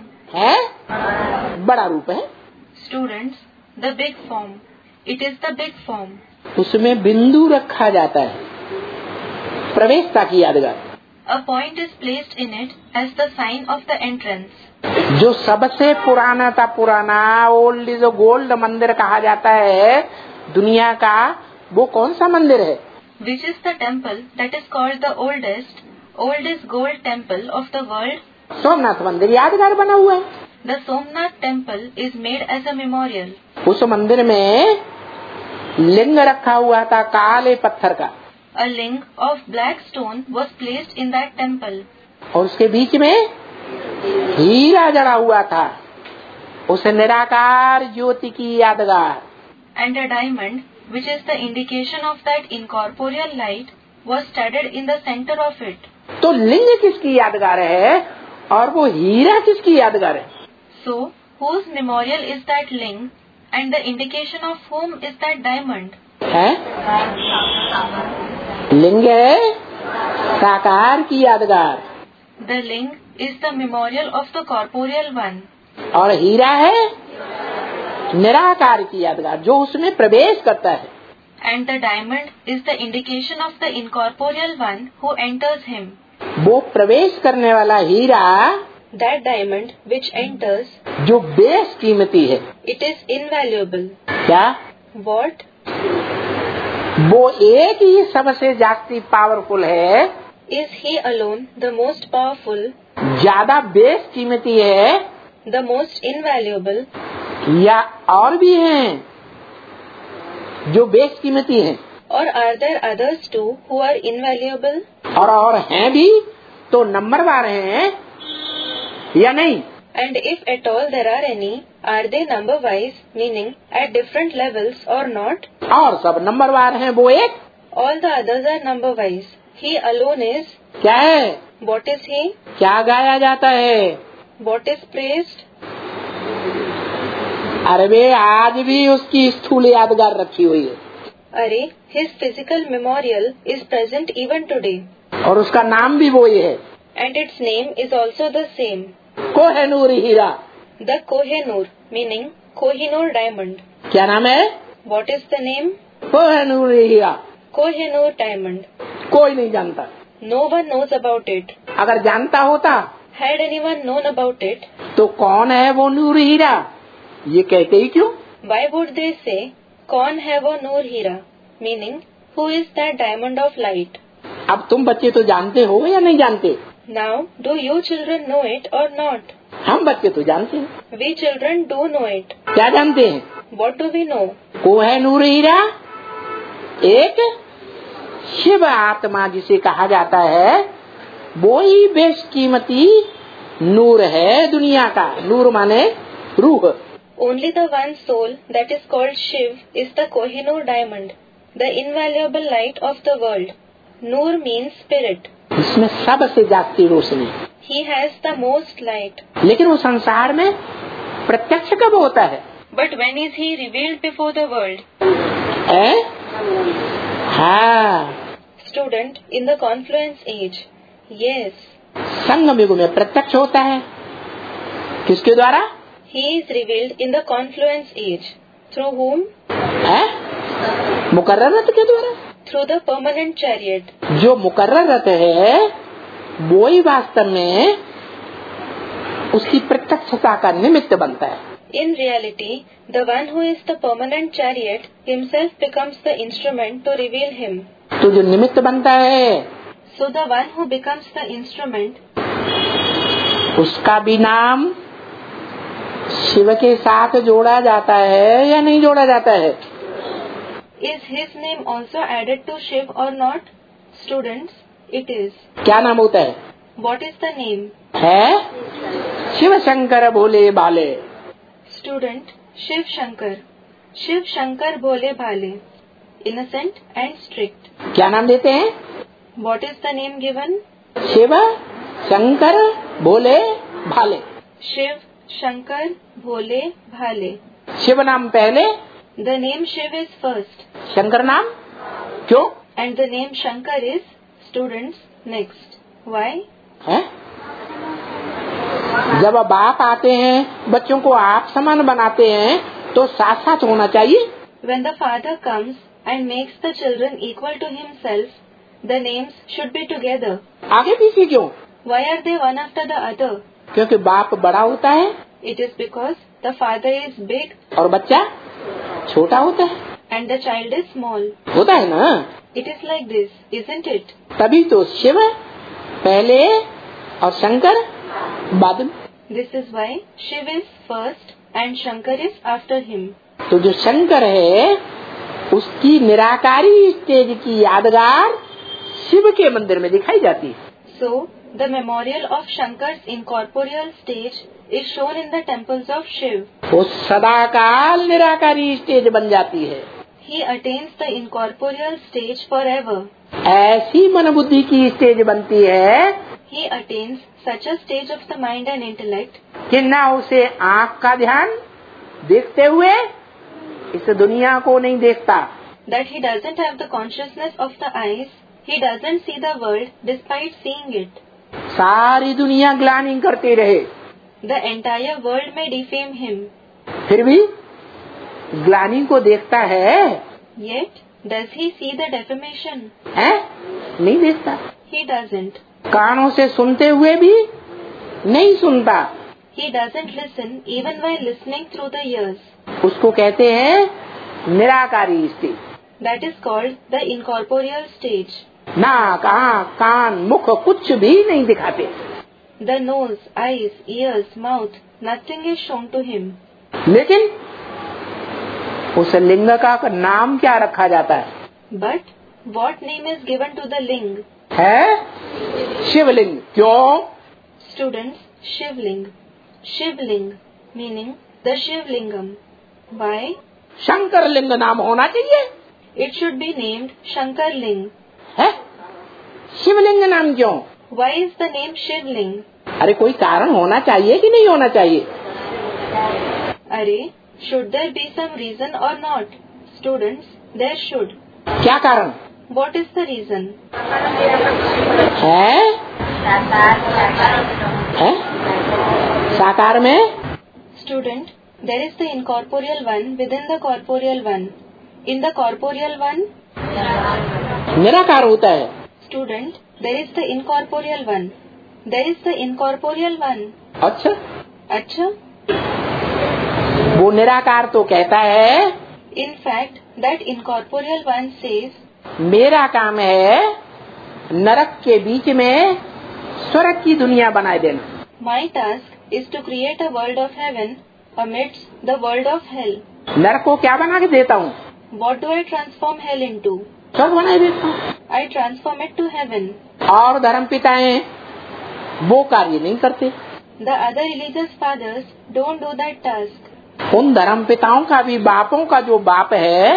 है बड़ा रूप है।
Students, the big form. It is the big form.
उसमें बिंदु रखा जाता है, प्रवेशता की यादगार।
A point is placed in it as the sign of the entrance.
जो सबसे पुराना ओल्ड इज गोल्ड मंदिर कहा जाता है दुनिया का, वो कौन सा मंदिर है?
Which is the temple that is called the oldest gold temple of the world?
Somnath मंदिर यादगार बना हुआ है।
The Somnath temple is made as a memorial.
उस मंदिर में लिंग रखा हुआ था काले पत्थर का।
A ling of black stone was placed in that temple.
और उसके बीच में हीरा जड़ा हुआ था, उस निराकार ज्योति की यादगार।
And a diamond, which is the indication of that incorporeal light, was studded in the center of it.
तो लिंग किसकी यादगार है और वो हीरा किसकी यादगार है?
So, whose memorial is that ling, and the indication of whom is that diamond?
है लिंग है साकार की यादगार,
The ling is the memorial of the corporeal one.
और हीरा है निराकार की यादगार, जो उसमें प्रवेश करता है।
And the diamond is the indication of the incorporeal one who enters him.
वो प्रवेश करने वाला हीरा,
That diamond which enters,
जो बेस कीमती है,
it is invaluable.
क्या?
What?
वो एक ही सबसे जास्ती पावरफुल है,
Is he alone the most powerful,
ज्यादा बेस कीमती है,
the most invaluable,
या और भी हैं जो बेस कीमती हैं?
or are there others too who are invaluable?
और हैं भी तो नंबरवार हैं या नहीं?
And if at all there are any, are they number wise, meaning at different levels or not?
और सब नंबरवार हैं, वो एक।
All the others are number wise. He alone is.
क्या है?
What is he?
क्या गाया जाता है?
What is praised?
अरे वे आज भी उसकी स्थूल यादगार रखी हुई है।
अरे, his physical memorial is present even today.
और उसका नाम भी वो ही है,
And its name is also the same.
Kohinoor Heera.
The Kohinoor, meaning Kohinoor diamond.
क्या नाम है?
What is the name?
Kohinoor Heera.
Kohinoor diamond.
कोई नहीं जानता।
No one knows about it.
अगर जानता होता
Had anyone known about it,
तो कौन है वो नूर हीरा, ये कहते ही क्यों?
why would they say, कौन है वो नूर हीरा? Meaning, who is that diamond of light?
अब तुम बच्चे तो जानते हो या नहीं जानते?
Now, do you children know it or not?
हम बच्चे तो जानते हैं।
We children do know it.
क्या जानते हैं?
What do we know?
Kohinoor हीरा एक शिव आत्मा जिसे कहा जाता है, वो ही बेशकीमती नूर है दुनिया का। नूर माने रूह।
Only the one soul that is called Shiv is the Kohinoor diamond, the invaluable light of the world. Noor means spirit.
इसमें सबसे जास्ती रोशनी।
He has the most light.
लेकिन वो संसार में प्रत्यक्ष कब होता है?
But when is he revealed before the world?
हाँ,
Student, in the confluence age. Yes.
संगम युग में प्रत्यक्ष होता है। किसके द्वारा?
He is revealed in the confluence age. Through whom?
मुकर्रर रथ के द्वारा।
Through the permanent chariot.
जो मुकर्रर रथ है वो ही वास्तव में उसकी प्रत्यक्षता का निमित्त बनता है।
In reality, the one who is the permanent chariot himself becomes the instrument to reveal him.
तो जो निमित्त बनता है,
So the one who becomes the instrument,
उसका भी नाम शिव के साथ जोड़ा जाता है या नहीं जोड़ा जाता है?
is his name also added to Shiv or not? Students, it is.
क्या नाम होता है?
What is the name?
है शिव शंकर भोले भाले।
Student, Shiv Shankar. Shiv Shankar Bhole Bhale. Innocent and strict.
क्या नाम देते हैं?
What is the name given?
Shiv Shankar भोले भाले।
Shiv Shankar Bhole Bhale.
Shiv नाम पहले,
The name Shiv is first.
Shankar नाम क्यों?
And the name Shankar is, students, next. Why?
है? जब बाप आते हैं बच्चों को आप समान बनाते हैं तो साथ साथ होना चाहिए।
When the father comes, and makes the children equal to himself, the names should be together.
आगे पीछे क्यों?
Why are they one after the other?
क्योंकि बाप बड़ा होता है
It is because the father is big
और बच्चा छोटा होता है,
and the child is small.
होता है ना?
It is like this, isn't it?
तभी तो शिव पहले और शंकर बाद में।
This is why Shiv is first and Shankar is after him.
तो जो शंकर है उसकी निराकारी स्टेज की यादगार शिव के मंदिर में दिखाई जाती है।
So, the memorial of Shankar's incorporeal stage is shown in the temples of Shiv.
वो सदाकाल निराकारी स्टेज बन जाती है।
He attains the incorporeal stage forever.
ऐसी मन बुद्धि की स्टेज बनती है
He attains such a stage of the mind and intellect
कि ना उसे आँख का ध्यान देखते हुए इस दुनिया को नहीं देखता,
that he doesn't have the consciousness of the eyes, he doesn't see the world despite seeing it.
सारी दुनिया ग्लानि करती रहे
The entire world may defame him,
फिर भी ग्लानि को देखता है,
yet does he see the defamation?
है? नहीं देखता।
He doesn't.
कानों से सुनते हुए भी नहीं सुनता।
He doesn't listen even while listening through the ears.
उसको कहते हैं निराकारी stage.
That is called the incorporeal stage.
नाक, आँख, कान, मुख कुछ भी नहीं दिखाते,
The nose, eyes, ears, mouth, nothing is shown to him.
लेकिन उस लिंग का नाम क्या रखा जाता है?
But what name is given to the ling?
है शिवलिंग। क्यों?
Students, Shivling. Shivling meaning the Shivlingam. Why?
Shankar लिंग नाम होना चाहिए।
It should be named Shankar Ling.
है शिवलिंग नाम क्यों?
Why is the name Shivling?
अरे कोई कारण होना चाहिए कि नहीं होना चाहिए?
Arey, should there be some reason or not? Students, there should.
क्या कारण
What is the reason?
है? है साकार में
Student, there is the incorporeal one within the corporeal one. In the corporeal one,
निराकार होता है।
student, there is the incorporeal one. There is the incorporeal one.
अच्छा,
अच्छा?
वो निराकार तो कहता है
In fact, that incorporeal one says,
मेरा काम है नरक के बीच में स्वर्ग की दुनिया बनाए देना।
my task is to create a world of heaven amidst the world of hell.
नरक को क्या बना के देता हूँ?
What do I transform hell into?
स्वर्ग बनाए देता हूँ।
I transform it to heaven.
और धर्म पिताएं वो कार्य नहीं करते।
The other religious fathers don't do that task.
उन धर्म पिताओं का भी बापों का जो बाप है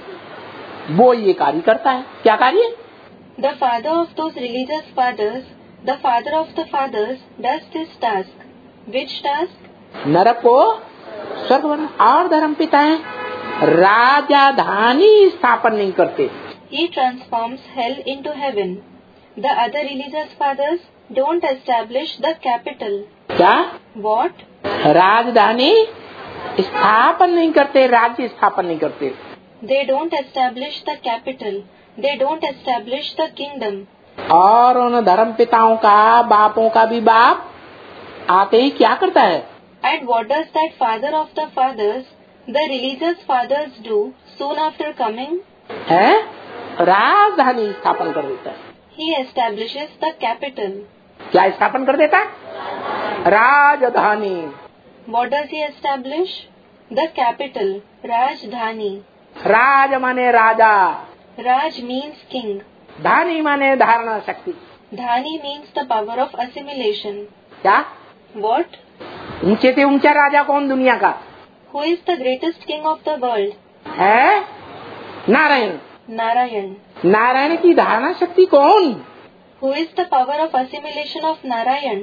वो ये कार्य करता है। क्या कार्य?
The father of those religious fathers, the father of the fathers, does this task. Which task?
नरक को स्वर्ग बना। और धर्म पिताएं राजधानी स्थापन नहीं करते।
He transforms hell into heaven. The other religious fathers don't establish the capital.
क्या?
What?
राजधानी स्थापन नहीं करते, राज्य स्थापन नहीं करते।
They don't establish the capital. They don't establish the kingdom.
और उन धर्म पिताओं का बापों का भी बाप आते ही क्या करता है?
And what does that father of the fathers, the religious fathers, do soon after coming?
है राजधानी स्थापन कर देता है।
He establishes the capital.
क्या स्थापन कर देता है? राजधानी।
What does he establish? The capital, Rajdhani.
राज माने राजा,
Raj means king.
धानी माने धारणा शक्ति।
Dhani means the power of assimilation.
क्या?
What?
ऊंचे से ऊंचा राजा कौन दुनिया का?
Who is the greatest king of the world?
है नारायण।
Narayan.
नारायण की धारणा शक्ति कौन?
Who is the power of assimilation of Narayan?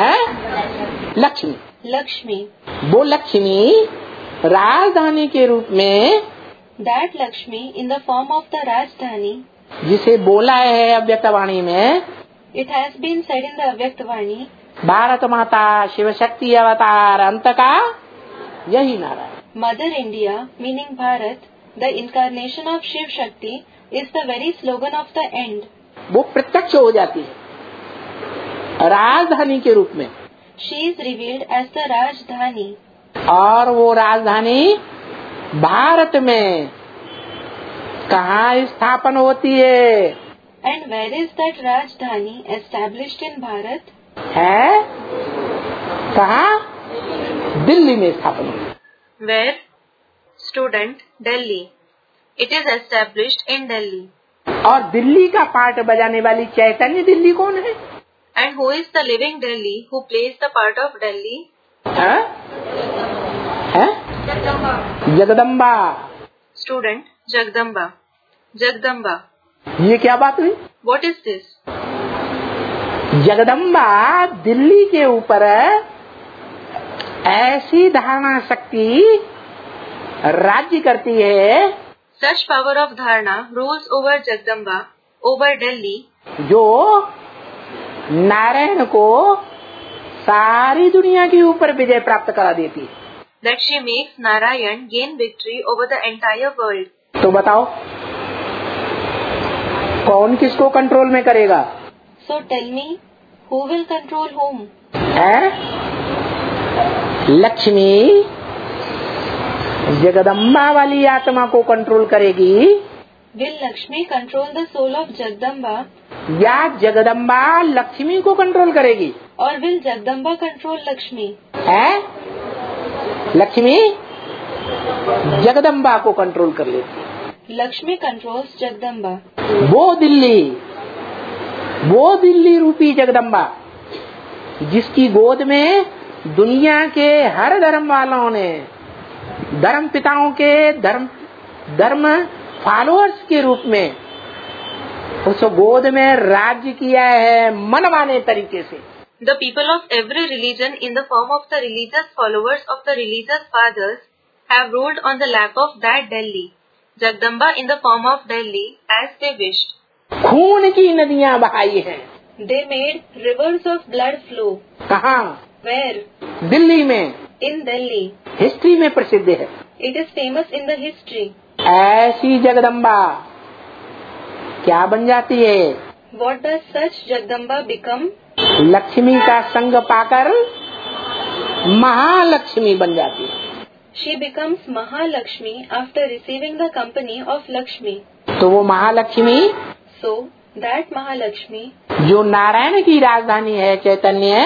है लक्ष्मी।
Lakshmi.
वो लक्ष्मी राजधानी के रूप में
That Lakshmi in the form of the Rajdhani,
जिसे बोला है अव्यक्तवाणी में,
it has been said in the Avyaktavani,
Bharat माता शिव शक्ति अवतार अंत का यही नारा है।
Mother India meaning Bharat, The incarnation of Shiv Shakti is the very slogan of the end.
वो प्रत्यक्ष हो जाती है राजधानी के रूप में।
She is revealed as the Rajdhani.
और वो राजधानी भारत में कहाँ स्थापन होती है?
And where is that Rajdhani established in Bharat?
है कहाँ? दिल्ली में स्थापन होती है।
Where? Student, Delhi. It is established in Delhi.
और दिल्ली का पार्ट बजाने वाली चैतन्य दिल्ली कौन है?
And who is the living Delhi who plays the part of Delhi?
है? जगदम्बा।
Student, Jagdamba. Jagdamba.
ये क्या बात हुई?
What is this?
Jagdamba Delhi के ऊपर ऐसी धारणा शक्ति राज्य करती है,
Such power of dharana rules over Jagdamba, over Delhi,
जो नारायण को सारी दुनिया के ऊपर विजय प्राप्त करा देती है।
that she makes Narayan gain victory over the entire world.
तो बताओ कौन किसको कंट्रोल में करेगा?
So tell me, who will control whom?
है? लक्ष्मी जगदम्बा वाली आत्मा को कंट्रोल करेगी
Will Lakshmi control the soul of Jagdamba,
या जगदम्बा लक्ष्मी को कंट्रोल करेगी?
or will Jagdamba control Lakshmi?
है? लक्ष्मी जगदम्बा को कंट्रोल कर लेती है।
Lakshmi controls Jagdamba.
वो दिल्ली रूपी जगदम्बा जिसकी गोद में दुनिया के हर धर्म वालों ने धर्म पिताओं के धर्म फॉलोअर्स के रूप में उस गोद में राज्य किया है मनमाने तरीके से।
The people of every religion in the form of the religious followers of the religious fathers have ruled on the lap of that Delhi, Jagdamba in the form of Delhi as they wished.
खून की नदियां बहाई हैं।
They made rivers of blood flow.
कहाँ?
Where?
Delhi में।
In Delhi.
History में प्रसिद्ध है।
It is famous in the history.
ऐसी जगदम्बा क्या बन जाती है?
What does such Jagdamba become?
Lakshmi का संग पाकर महालक्ष्मी बन जाती है।
She becomes Mahalakshmi after receiving the company of Lakshmi.
तो वो महालक्ष्मी
So, that Mahalakshmi,
जो नारायण की राजधानी है चैतन्य,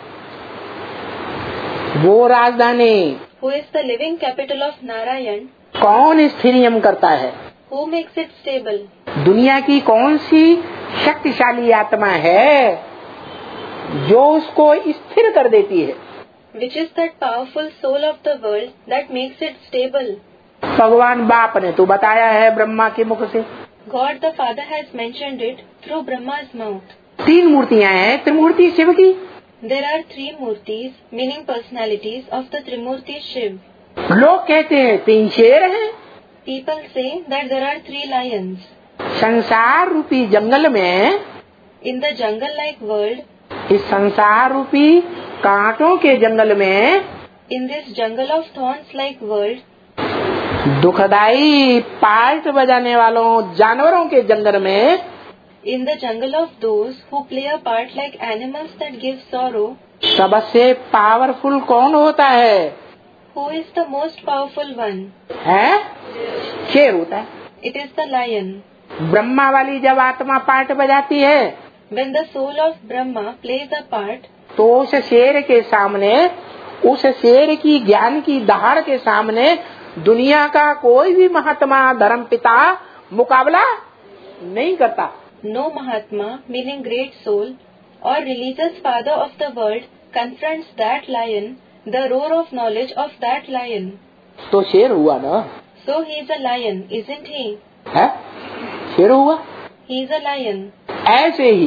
वो राजधानी
who is the living capital of Narayan,
कौन स्थिरियम करता है?
who makes it stable?
दुनिया की कौन सी शक्तिशाली आत्मा है जो उसको स्थिर कर देती है?
Which is that powerful soul of the world that makes it stable?
भगवान बाप ने तो बताया है ब्रह्मा के मुख से।
God the Father has mentioned it through Brahma's mouth.
3 मूर्तियां हैं त्रिमूर्ति शिव की।
There are 3 murtis, meaning personalities of the Trimurti Shiv.
लोग कहते हैं 3 शेर हैं।
People say that there are 3 lions.
संसार रूपी जंगल में,
In the jungle-like world,
इस संसार रूपी कांटों के जंगल में,
in this jungle of thorns-like world,
दुखदाई पार्ट बजाने वालों जानवरों के जंगल में,
in the jungle of those who play a part like animals that give sorrow,
सबसे पावरफुल कौन होता है?
who is the most powerful one?
है? शेर होता है।
It is the lion.
Brahma वाली जब आत्मा पार्ट बजाती है
When the soul of Brahma plays a part,
तो उस शेर के सामने, उस शेर की ज्ञान की दहाड़ के सामने दुनिया का कोई भी महात्मा धर्म पिता मुकाबला नहीं करता।
no Mahatma, meaning great soul, or religious father of the world confronts that lion, the roar of knowledge of that lion.
तो शेर हुआ ना?
So he is a lion, isn't he?
है? शेर हुआ।
He is a lion.
ऐसे ही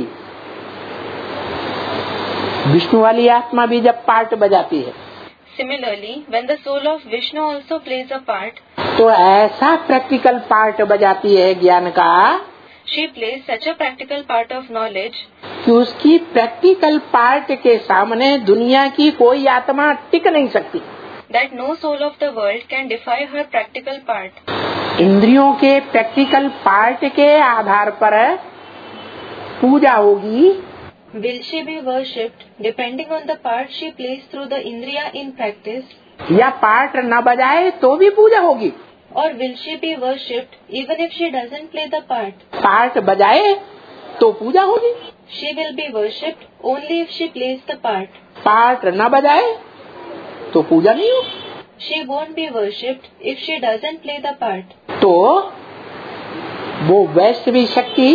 विष्णु वाली आत्मा भी जब पार्ट बजाती है
Similarly, when the soul of Vishnu also plays a part,
तो ऐसा प्रैक्टिकल पार्ट बजाती है ज्ञान का
she plays such a practical part of knowledge
कि उसकी प्रैक्टिकल पार्ट के सामने दुनिया की कोई आत्मा टिक नहीं सकती।
that no soul of the world can defy her practical part.
इंद्रियों के प्रैक्टिकल पार्ट के आधार पर पूजा होगी.
Will she be worshipped depending on the part she plays through the indriya in practice?
या पार्ट न बजाए तो भी पूजा होगी.
Or will she be worshipped even if she doesn't play the part?
Part बजाए तो पूजा होगी.
She will be worshipped only if she plays the part.
Part न बजाए तो पूजा नहीं होगी.
She won't be worshipped if she doesn't play the part.
तो वो वैष्णवी शक्ति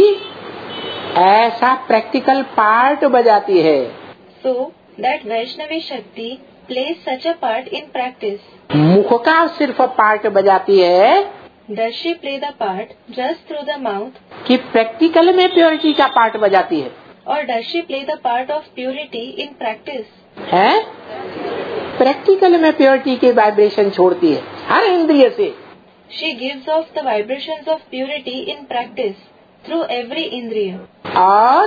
ऐसा प्रैक्टिकल पार्ट बजाती है.
So that Vaishnavi Shakti plays such a part in practice.
मुख का सिर्फ पार्ट बजाती है
Does she play the part just through the mouth?
कि प्रैक्टिकल में प्योरिटी का पार्ट बजाती है.
Or does she play the part of purity in practice?
है प्रैक्टिकल में प्योरिटी के वाइब्रेशन छोड़ती है हर इंद्रिय से.
She gives off the vibrations of purity in practice through every indriya.
और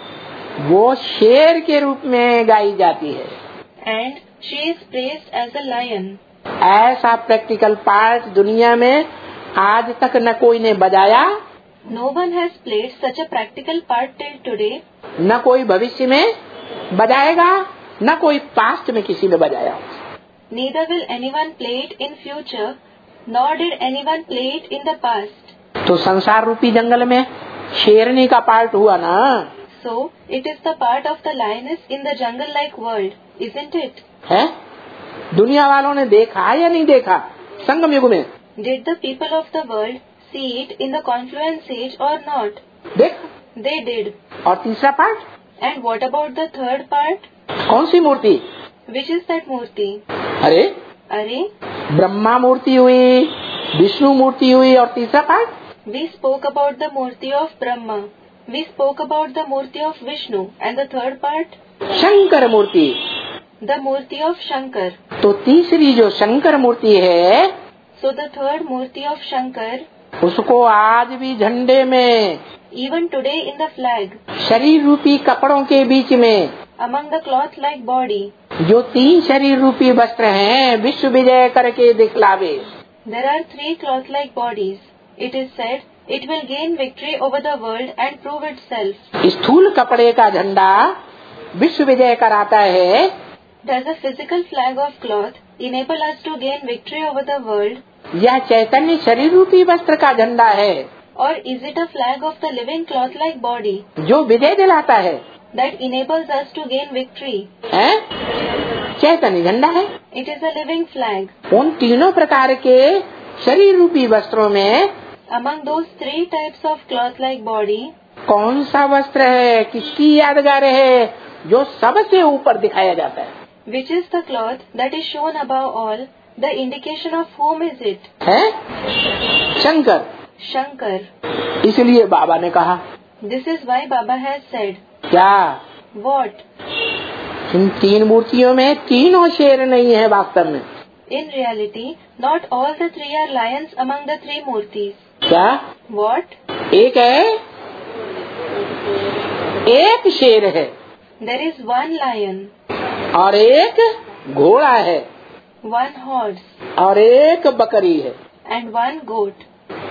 वो शेर के रूप में गाई जाती है.
And she is praised as a lion.
ऐसा प्रैक्टिकल पार्ट दुनिया में आज तक न कोई ने बजाया,
No one has played such a practical part till today.
न कोई भविष्य में बजाएगा, न कोई पास्ट में किसी ने बजाया.
Neither will anyone play it in future, nor did anyone play it in the past.
तो संसार रूपी जंगल में शेरनी का पार्ट हुआ ना.
So it is the part of the lioness in the jungle-like world, isn't it?
है दुनिया वालों ने देखा या नहीं देखा संगम युग में?
Did the people of the world see it in the confluence age or not?
देख.
They did.
और तीसरा part
And what about the third part?
कौन सी मूर्ति?
Which is that murti?
अरे
Arey,
ब्रह्मा मूर्ति हुई, विष्णु मूर्ति हुई, और तीसरा part
we spoke about the murti of Brahma. We spoke about the murti of Vishnu. And the third part?
Shankar मूर्ति.
The murti of Shankar.
तो तीसरी जो शंकर मूर्ति है
So the third murti of Shankar,
उसको आज भी झंडे में
even today in the flag,
शरीर रूपी कपड़ों के बीच में
among the cloth-like body,
जो 3 शरीर रूपी वस्त्र हैं विश्व विजय करके दिखलावे.
there are 3 cloth-like bodies. It is said it will gain victory over the world and prove itself.
स्थूल कपड़े का झंडा विश्व विजय कराता है.
Does a physical flag of cloth enable us to gain victory over the world?
यह चैतन्य शरीर रूपी वस्त्र का झंडा है
Or is it a flag of the living cloth-like body
जो विजय दिलाता है.
that enables us to gain victory?
है चैतन्य झंडा है.
It is a living flag.
उन तीनों प्रकार के शरीर रूपी वस्त्रों में
Among those 3 types of cloth-like body,
कौन सा वस्त्र है, किसकी यादगार है जो सबसे ऊपर दिखाया जाता है?
which is the cloth that is shown above all, the indication of whom is it?
है शंकर.
Shankar.
इसलिए बाबा ने कहा
This is why Baba has said,
क्या
what?
इन 3 मूर्तियों में तीनों शेर नहीं है वास्तव में.
In reality, not all the 3 are lions among the 3 murtis.
क्या
What?
एक है, एक शेर है
There is 1 lion,
और एक घोड़ा है
1 horse,
और एक बकरी है.
and 1 goat.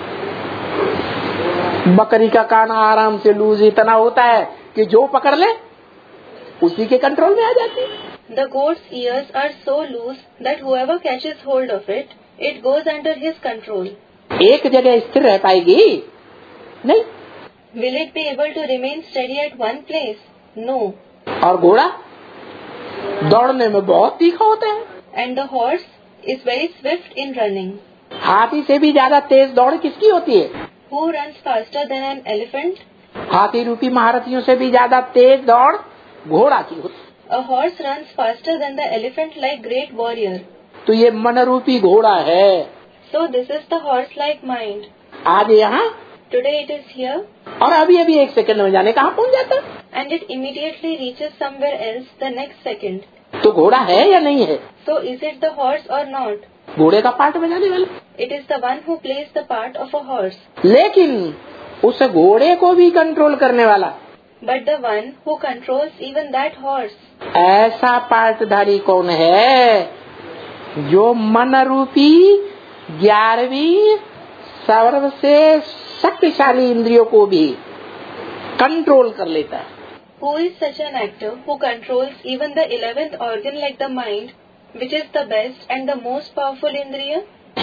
बकरी का कान आराम से लूज इतना होता है कि जो पकड़ ले उसी के कंट्रोल में आ जाती है.
The goat's ears are so loose that whoever catches hold of it, it goes under his control.
एक जगह स्थिर रह पाएगी नहीं.
Will it be able to remain steady at one place? No.
और घोड़ा दौड़ने में बहुत तीखा होता है.
And the horse is very swift in running.
हाथी से भी ज्यादा तेज दौड़ किसकी होती है?
Who runs faster than an elephant?
हाथी रूपी महारथियों से भी ज्यादा तेज दौड़ घोड़ा की होती है.
A horse runs faster than the elephant like great warrior.
तो ये मन रूपी घोड़ा है.
So this is the horse-like mind.
आज यहाँ
Today it is here,
और अभी अभी 1 सेकंड में जाने कहाँ पहुँच जाता है.
and it immediately reaches somewhere else the next second.
तो घोड़ा है या नहीं है?
So is it the horse or not?
घोड़े का पार्ट बजाने वाला.
It is the one who plays the part of a horse.
लेकिन उस घोड़े को भी कंट्रोल करने वाला
But the one who controls even that horse,
ऐसा पार्टधारी कौन है जो मन रूपी 11वीं सबसे शक्तिशाली इंद्रियों को भी कंट्रोल कर लेता है।
Who is such an actor who controls even the 11th organ like the mind, which is the best and the most powerful indriya?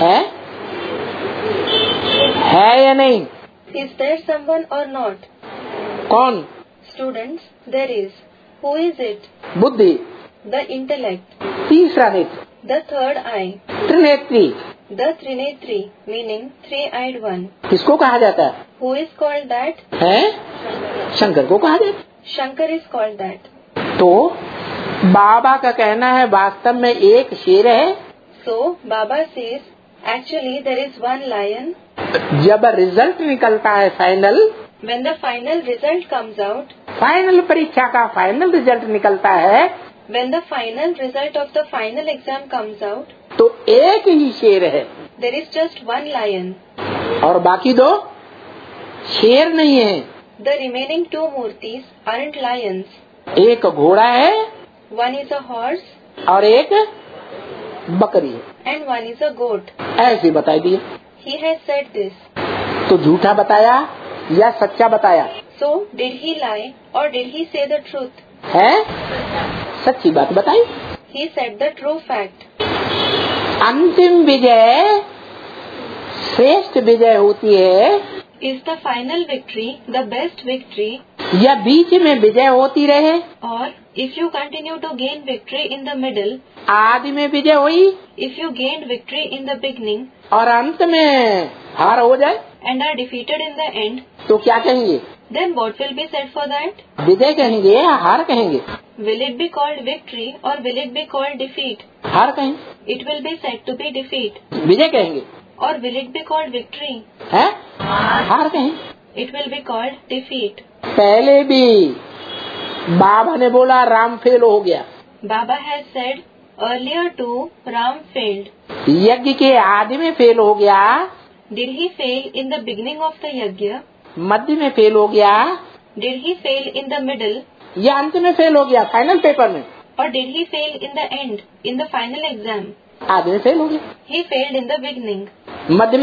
है या नहीं?
Is there someone or not?
कौन?
Students, there is. Who is it?
बुद्धि।
The intellect.
तीसरा नेत्र।
The third eye.
त्रिनेत्री।
The Trinetri, meaning three-eyed one.
किसको कहा जाता है?
Who is called that?
है? शंकर को कहा जाता है।
Shankar is called that.
तो बाबा का कहना है वास्तव में एक शेर है।
So Baba says, actually there is one lion.
जब रिजल्ट निकलता है final,
When the final result comes out,
final परीक्षा का फाइनल रिजल्ट निकलता है,
when the final result of the final exam comes out,
तो एक ही शेर है
there is just one lion.
और बाकी दो शेर नहीं है।
The remaining two murtis aren't lions.
एक घोड़ा है
One is a horse
और एक बकरी है,
and one is a goat.
ऐसे बताई दिए।
He has said this.
तो झूठा बताया या सच्चा बताया?
So did he lie or did he say the truth?
है सच्ची बात बताई।
He said the true fact.
अंतिम विजय श्रेष्ठ विजय होती है
Is the final victory the best victory?
या बीच में विजय होती रहे?
Or if you continue to gain victory in the middle,
आदि में विजय हुई
if you gained victory in the beginning
और अंत में हार हो जाए
and are defeated in the end,
तो क्या कहेंगे?
then what will be said for that?
विजय कहेंगे या हार कहेंगे?
Will it be called victory or will it be called defeat?
हार कहेंगे।
It will be said to be defeat.
विजय कहेंगे
Or will it be called victory?
है? हार कहेंगे।
It will be called defeat.
पहले भी बाबा ने बोला राम फेल हो गया।
Baba has said earlier too, Ram failed.
यज्ञ के आदि में फेल हो गया,
Did he fail in the beginning of the yajna?
मध्य में फेल हो गया
Did he fail in the middle?
या अंत में फेल हो गया फाइनल पेपर में?
Or did he fail in the end, in the final exam?
आदि में फेल हो गया।
He failed in the beginning.
मध्य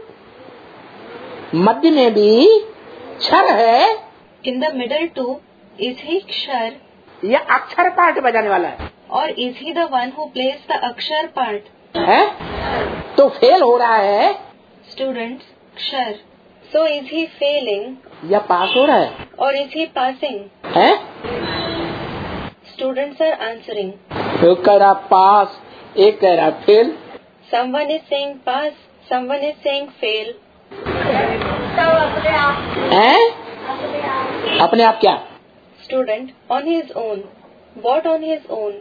में भी क्षर है
In the middle too, is he Kshar?
या अक्षर पार्ट बजाने वाला है?
Or is he the one who plays the Akshar part?
है? तो फेल हो रहा है
Students, Kshar. So is he failing
या पास हो रहा है?
or is he passing?
है?
Students are answering.
एक कह रहा पास, एक कह रहा fail.
Someone is saying pass, someone is saying fail.
है? अपने आप क्या?
Student, on his own. What on his own?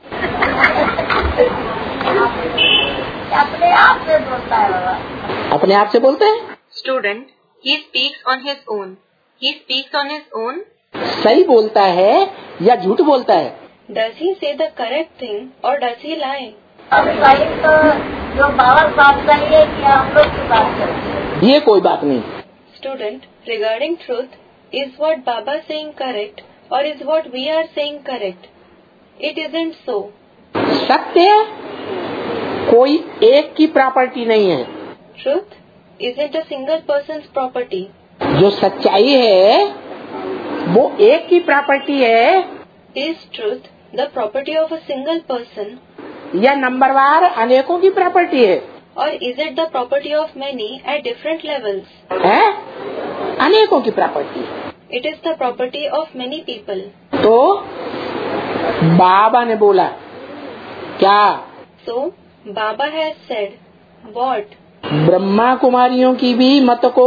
अपने आप से बोलते हैं।
Student, he speaks on his own. He speaks on his own.
सही बोलता है या झूठ बोलता है?
Does he say the correct thing or does he lie?
अभी भाई तो जो बाबा बात करिए कि हम लोग की बात करें।
ये कोई बात नहीं।
Student, regarding truth, is what Baba saying correct or is what we are saying correct? It isn't so.
सत्य कोई एक की प्रॉपर्टी नहीं है।
Truth isn't a single person's property.
जो सच्चाई है वो एक की प्रॉपर्टी है
Is truth the property of a single person
या नंबरवार अनेकों की प्रॉपर्टी है?
or is it the property of many at different levels?
है? अनेकों की प्रॉपर्टी है।
It is the property of many people.
तो बाबा ने बोला क्या?
So, Baba has said, what?
Brahma कुमारियों की भी मत को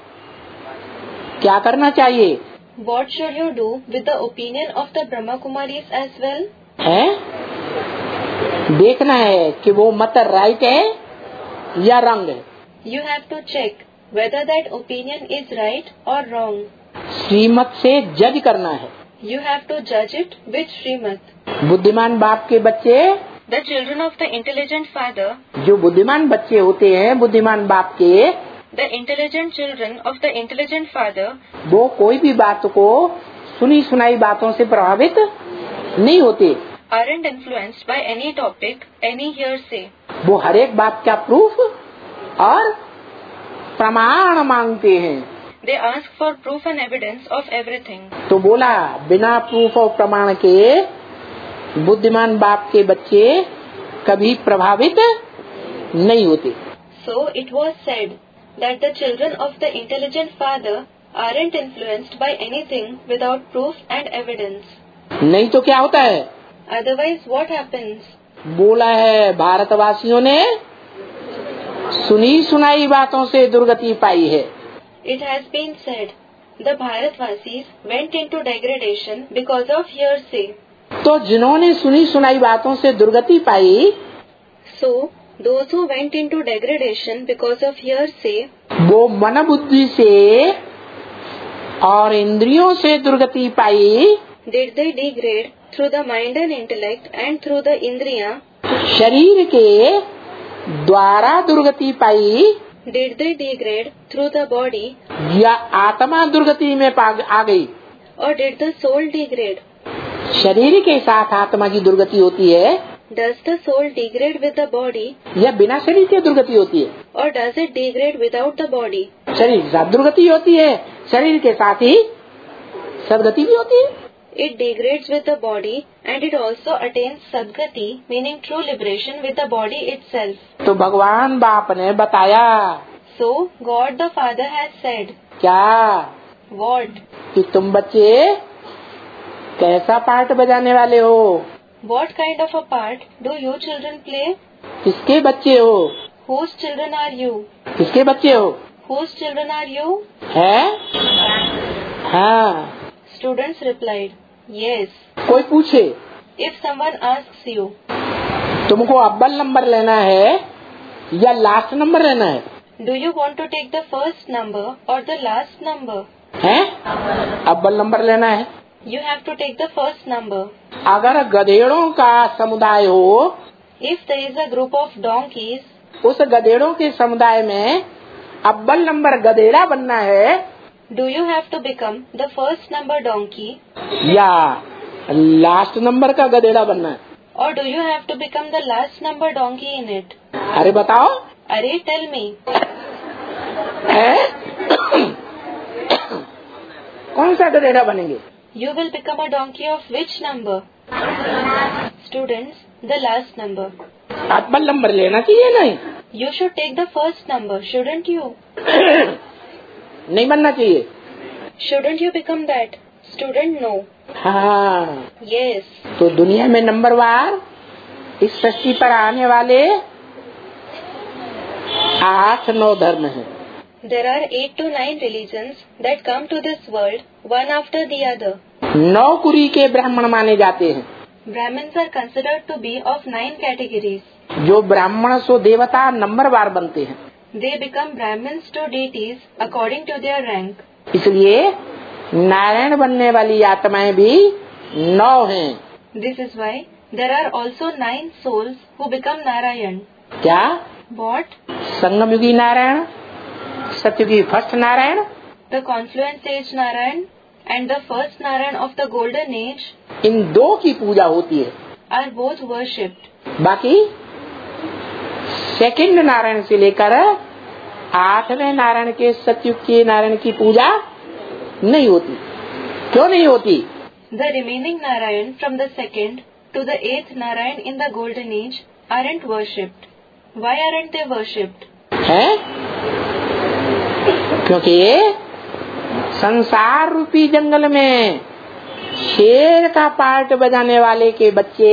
क्या करना चाहिए?
What should you do with the opinion of the Brahma Kumaris as well?
है? देखना है कि वो मत राइट है या रॉन्ग है।
You have to check whether that opinion is right or wrong.
श्रीमत से जज करना है।
You have to judge it with Srimad.
बुद्धिमान बाप के बच्चे,
The children of the intelligent father,
जो बुद्धिमान बच्चे होते हैं बुद्धिमान बाप के,
the intelligent children of the intelligent father,
वो कोई भी बात को सुनी सुनाई बातों से प्रभावित नहीं होते।
aren't influenced by any topic, any hearsay.
वो हर एक बात का प्रूफ और प्रमाण मांगते हैं।
They ask for proof and evidence of everything.
तो बोला बिना प्रूफ और प्रमाण के बुद्धिमान बाप के बच्चे कभी प्रभावित नहीं होते।
So it was said that the children of the intelligent father aren't influenced by anything without proof and evidence.
नहीं तो क्या होता है?
Otherwise what happens?
बोला है भारतवासियों ने सुनी सुनाई बातों से दुर्गति पाई है।
It has been said the Bharatvasis went into degradation because of hearsay.
तो जिन्होंने सुनी सुनाई बातों से दुर्गति पाई,
So those who went into degradation because of hearsay,
वो मन बुद्धि से और इंद्रियों से दुर्गति पाई,
did they degrade through the mind and intellect and through the indriya?
शरीर के द्वारा दुर्गति पाई
Did they degrade through the body,
या आत्मा दुर्गति में आ गई?
or did the soul degrade?
शरीर के साथ आत्मा की दुर्गति होती है
Does the soul degrade with the body,
या बिना शरीर के दुर्गति होती है?
or does it degrade without the body?
शरीर के साथ दुर्गति होती है, शरीर के साथ ही सदगति भी होती है।
It degrades with the body and it also attains sadgati, meaning true liberation with the body itself.
तो भगवान बाप ने बताया
So God the Father has said,
क्या
what?
कि तुम बच्चे कैसा पार्ट बजाने वाले हो?
What kind of a part do you children play?
किसके बच्चे हो?
Whose children are you?
किसके बच्चे हो?
Whose children are you?
है? हाँ।
Students replied, yes.
कोई पूछे
If someone asks you,
तुमको अव्वल नंबर लेना है या लास्ट नंबर लेना है?
do you want to take the first number or the last number?
हैं? अव्वल नंबर लेना है।
You have to take the first number.
अगर गधेड़ों का समुदाय हो,
If there is a group of donkeys,
उस गधेड़ों के समुदाय में अव्वल नंबर गधेड़ा बनना है
do you have to become the first number donkey
या लास्ट नंबर का गधेड़ा बनना है?
or do you have to become the last number donkey in it?
अरे बताओ।
Arey, tell me.
कौन सा गधेड़ा बनेंगे?
You will become a donkey of which number? Students, the last number.
अव्वल नंबर लेना चाहिए नहीं?
You should take the first number, shouldn't you?
नहीं बनना चाहिए?
Shouldn't you become that? Student, no.
हाँ।
Yes.
तो दुनिया में नंबर वार इस सृष्टि पर आने वाले 8-9 धर्म हैं।
There are 8 to 9 religions that come to this world, one after the other.
9 कुरी के ब्राह्मण माने जाते हैं।
Brahmins are considered to be of 9 categories.
जो ब्राह्मण सो देवता नंबरवार बनते हैं।
They become Brahmins to deities according to their rank.
इसलिए नारायण बनने वाली आत्माएं भी 9 हैं।
This is why there are also 9 souls who become Narayan.
क्या?
What?
संगमयुगी नारायण, सतयुगी first Narayan,
The confluence age Narayan and the first Narayan of the golden age
इन 2 की पूजा होती है।
are both worshipped.
बाकी सेकंड नारायण से लेकर 8वें नारायण के सतयुग के नारायण की पूजा नहीं होती। क्यों नहीं होती?
The remaining Narayan from the 2nd to the 8th Narayan in the golden age aren't worshipped. Why aren't they worshipped?
है? क्योंकि संसार रूपी जंगल में शेर का पार्ट बजाने वाले के बच्चे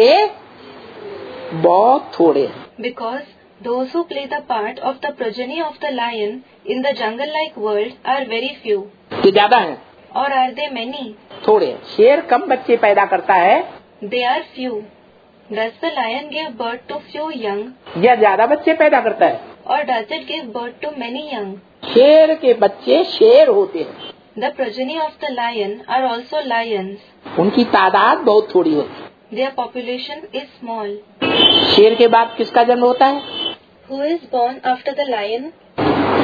बहुत थोड़े हैं।
Because those who play the part of the progeny of the lion in the jungle-like world are very few.
ये ज्यादा है?
Or are they many?
थोड़े हैं। शेर कम बच्चे पैदा करता है
They are few. Does the lion give birth to few young,
या ज्यादा बच्चे पैदा करता है?
or does it give birth to many young?
शेर के बच्चे शेर होते हैं।
The progeny of the lion are also lions.
उनकी तादाद बहुत थोड़ी होती है।
Their population is small.
शेर के बाद किसका जन्म होता है?
Who is born after the lion?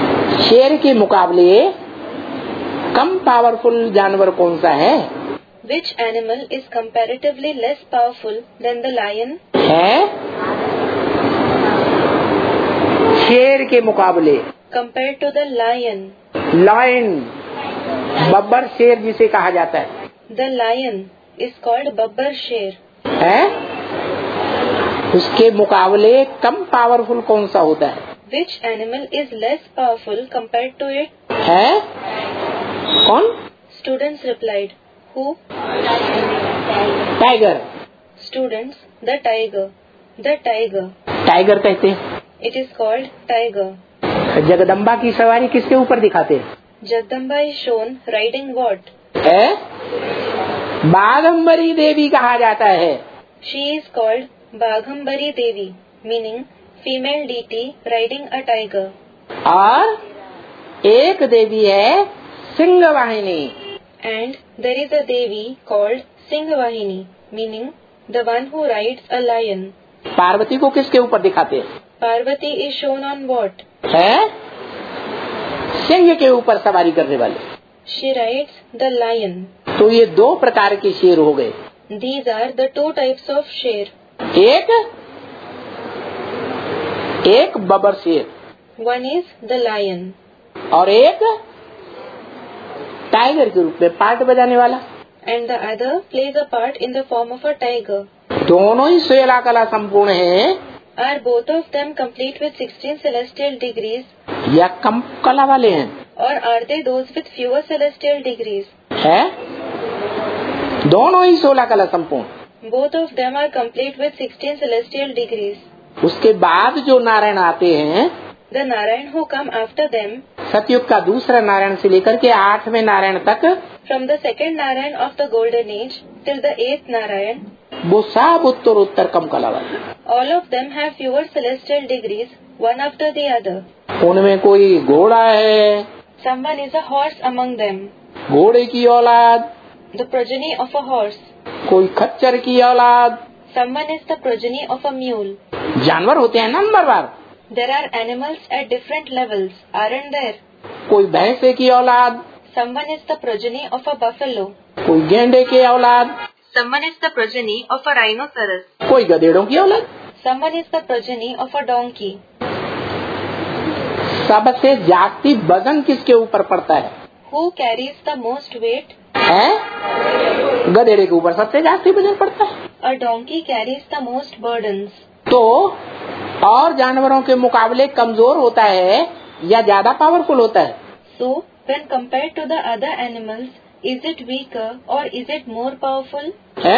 शेर के मुकाबले कम पावरफुल जानवर कौन सा है?
Which animal is comparatively less powerful than the lion?
है शेर के मुकाबले।
Compared to the lion.
Lion बब्बर शेर जिसे कहा जाता है।
The lion is called Babbar Sher.
है उसके मुकाबले कम पावरफुल कौन सा होता है?
Which animal is less powerful compared to it?
है कौन?
Students replied, who?
Tiger.
Students, the tiger. The tiger.
Tiger कहते हैं।
It is called tiger.
Jagdamba की सवारी किसके ऊपर दिखाते हैं?
Jagdamba is shown riding what?
है बाघम्बरी देवी कहा जाता है।
She is called Baghambari Devi, meaning female deity riding a tiger.
और एक देवी है Singhvahini.
And there is a Devi called Singhvahini, meaning the one who rides a lion.
Parvati को किसके ऊपर दिखाते हैं?
Parvati is shown on what?
है सिंह के ऊपर सवारी करने वाले।
She rides the lion.
तो ये दो प्रकार के शेर हो गए।
These are the two types of sher.
एक बबर शेर
One is the lion
और एक टाइगर के रूप में पार्ट बजाने वाला।
and the other plays a part in the form of a tiger.
दोनों ही 16 कला संपूर्ण हैं
Are both of them complete with 16 celestial degrees,
या कम कला वाले हैं?
or are they those with fewer celestial degrees?
है दोनों ही 16 कला संपूर्ण।
Both of them are complete with 16 celestial degrees.
उसके बाद जो नारायण आते हैं,
The Narayan who come after them,
सतयुग का दूसरा नारायण से लेकर के 8वें नारायण तक,
from the second Narayan of the golden age till the 8th Narayan,
वो सब उत्तर कम कला वाले।
all of them have fewer celestial degrees, one after the other.
उनमें कोई घोड़ा है,
Someone is a horse among them,
घोड़े की औलाद,
the progeny of a horse.
कोई खच्चर की औलाद।
Someone is the progeny of a mule.
जानवर होते हैं नंबरवार।
There are animals at different levels, aren't there?
कोई भैंसे की औलाद,
Someone is the progeny of a buffalo.
कोई गेंडे की औलाद,
Someone is the progeny of a rhinoceros.
कोई गधेड़ों की औलाद।
Someone is the progeny of a donkey.
सबसे जास्ती वजन किसके ऊपर पड़ता है?
Who carries the most weight?
है गधेड़े के ऊपर सबसे जास्ती वजन पड़ता है।
A donkey carries the most burdens.
तो और जानवरों के मुकाबले कमजोर होता है या ज्यादा पावरफुल होता है?
So, when compared to the other animals, is it weaker or is it more powerful?
है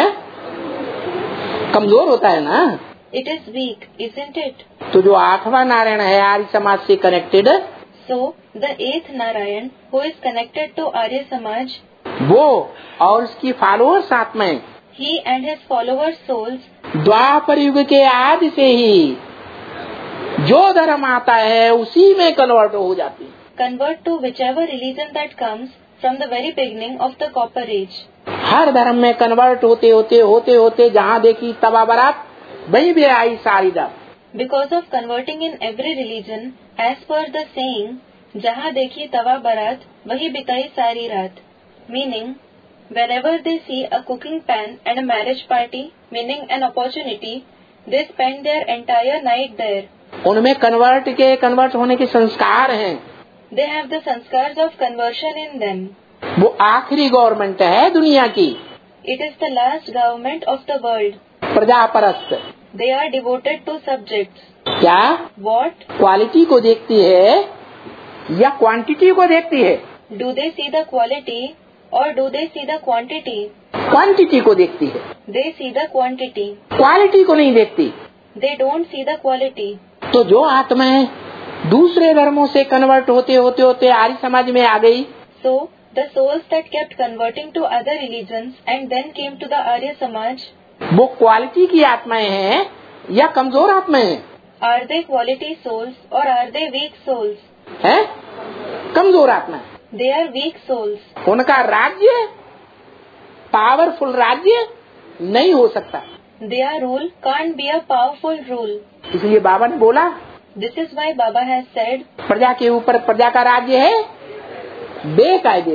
कमजोर होता है ना।
It is weak, isn't it?
तो जो 8वां नारायण है आर्य समाज से connected,
So, the 8th Narayan, who is connected to Arya Samaj,
वो और उसकी फॉलोअर्स आत्माएं
he and his followers' souls,
द्वापर युग के आदि से ही जो धर्म आता है उसी में कन्वर्ट हो जाती है।
convert to whichever religion that comes from the very beginning of the Copper Age.
हर धर्म में कन्वर्ट होते होते जहाँ देखी तबा बरात वहीं भी आई सारी रात।
Because of converting in every religion, as per the saying, जहाँ देखी तवा बारात वही बिताई सारी रात. Meaning, whenever they see a cooking pan and a marriage party, meaning an opportunity, they spend their entire night there.
उनमें कन्वर्ट होने के संस्कार हैं।
They have the sanskars of conversion in them.
वो आखिरी गवर्नमेंट है दुनिया की।
It is the last government of the world.
प्रजापरस्त।
They are devoted to subjects.
क्या
What?
क्वालिटी को देखती है या क्वांटिटी को देखती है?
Do they see the quality or do they see the quantity?
Quantity को देखती है,
They see the quantity.
Quality को नहीं देखती।
They don't see the quality.
तो जो आत्माएं दूसरे धर्मों से कन्वर्ट होते आर्य समाज में आ गई,
So, the souls that kept converting to other religions and then came to the Arya Samaj,
वो क्वालिटी की आत्माएं हैं या कमजोर आत्माएं हैं?
are they quality souls or are they weak souls?
है कमजोर आत्माएं।
They are weak souls.
उनका राज्य पावरफुल राज्य नहीं हो सकता।
Their rule can't be a powerful rule.
इसलिए बाबा ने बोला,
This is why Baba has said,
प्रजा के ऊपर प्रजा का राज्य है बेकायदे राज्य।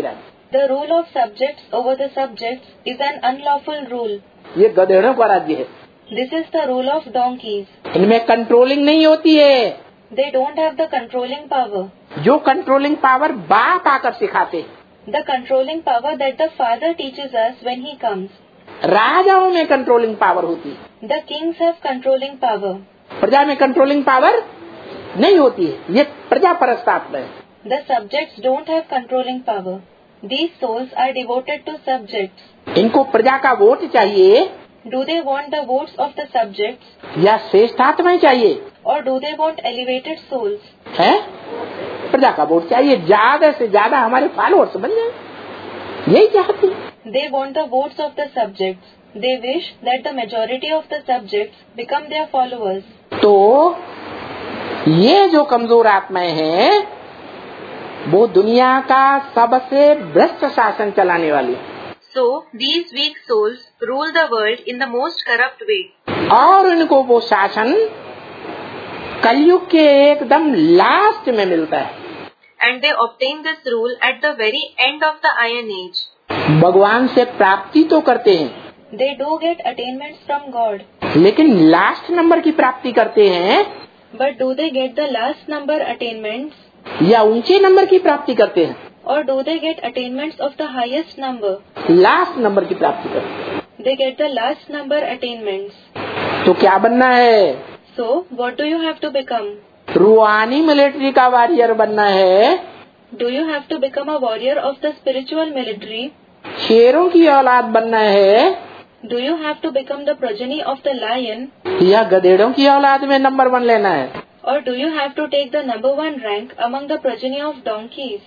The rule of subjects over the subjects is an unlawful rule.
ये गधेड़ों का राज्य है।
This is the rule of donkeys.
इनमें कंट्रोलिंग नहीं होती है।
They don't have the controlling power.
जो कंट्रोलिंग पावर बाप आकर सिखाते।
The controlling power that the father teaches us when he comes.
राजाओं में कंट्रोलिंग पावर होती है।
The kings have controlling power.
प्रजा में कंट्रोलिंग पावर नहीं होती है। ये प्रजा परस्त आत्मा है।
The subjects don't have controlling power. These souls are devoted to subjects.
इनको प्रजा का वोट चाहिए।
Do they want the votes of the subjects?
या श्रेष्ठात्माएं चाहिए।
Or do they want elevated souls?
है प्रजा का वोट चाहिए, ज्यादा से ज्यादा हमारे फॉलोअर्स बन जाए, यही चाहते हैं।
They want the votes of the subjects. They wish that the majority of the subjects become their followers.
तो ये जो कमजोर आत्माएं हैं वो दुनिया का सबसे भ्रष्ट शासन चलाने वाली।
So these weak souls rule the world in the most corrupt way.
और इनको वो शासन कलयुग के एकदम लास्ट में मिलता है।
And they obtain this rule at the very end of the Iron Age.
भगवान से प्राप्ति तो करते हैं,
They do get attainments from God.
लेकिन लास्ट नंबर की प्राप्ति करते हैं
But do they get the last number attainments?
या ऊंचे नंबर की प्राप्ति करते हैं?
Or do they get attainments of the highest number?
Last number की प्राप्ति करते हैं।
They get the last number attainments.
तो क्या बनना है?
So what do you have to become?
रूहानी मिलिट्री का वॉरियर बनना है।
Do you have to become a warrior of the spiritual military?
शेरों की औलाद बनना है।
Do you have to become the progeny of the lion?
या गधेड़ों की औलाद में नंबर 1 लेना है?
Or do you have to take the number 1 rank among the progeny of donkeys?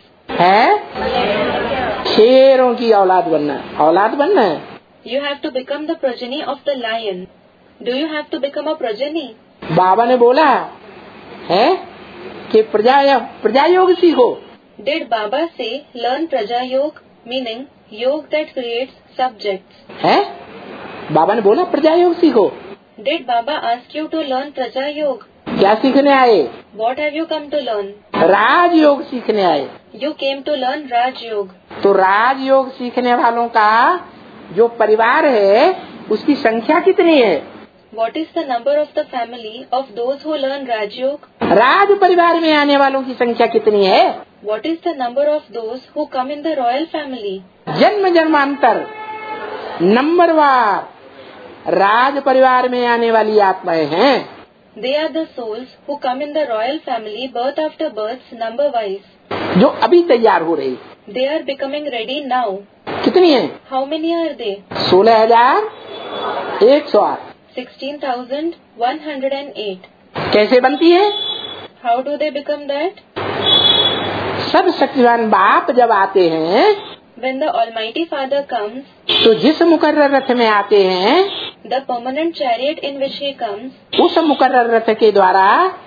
है शेरों की औलाद बनना है, औलाद बनना है।
You have to become the progeny of the lion. Do you have to become a progeny?
बाबा ने बोला है कि प्रजा योग सीखो।
Did Baba say learn Praja Yoga, meaning yoga that creates subjects?
है बाबा ने बोला प्रजा योग सीखो।
Did Baba ask you to learn Praja Yoga?
क्या सीखने आए?
What have you come to learn?
राजयोग सीखने आए।
You came to learn Raj Yoga.
तो राजयोग सीखने वालों का जो परिवार है उसकी संख्या कितनी है?
What is the number of the family of those who learn Raj Yoga?
राज परिवार में आने वालों की संख्या कितनी है?
What is the number of those who come in the royal family?
जन्म जन्मांतर नंबरवार राज परिवार में आने वाली आत्माएं हैं।
They are the souls who come in the royal family birth after birth number wise.
जो अभी तैयार हो रही।
They are becoming ready now.
कितनी है?
How many are they?
16,108।
16,108.
कैसे बनती है?
How do they become that?
सब शक्तिवान बाप जब आते हैं
When the Almighty Father comes,
तो जिस मुकर्रर रथ में आते हैं
the permanent chariot in which he comes,
उस मुकर्रर रथ के द्वारा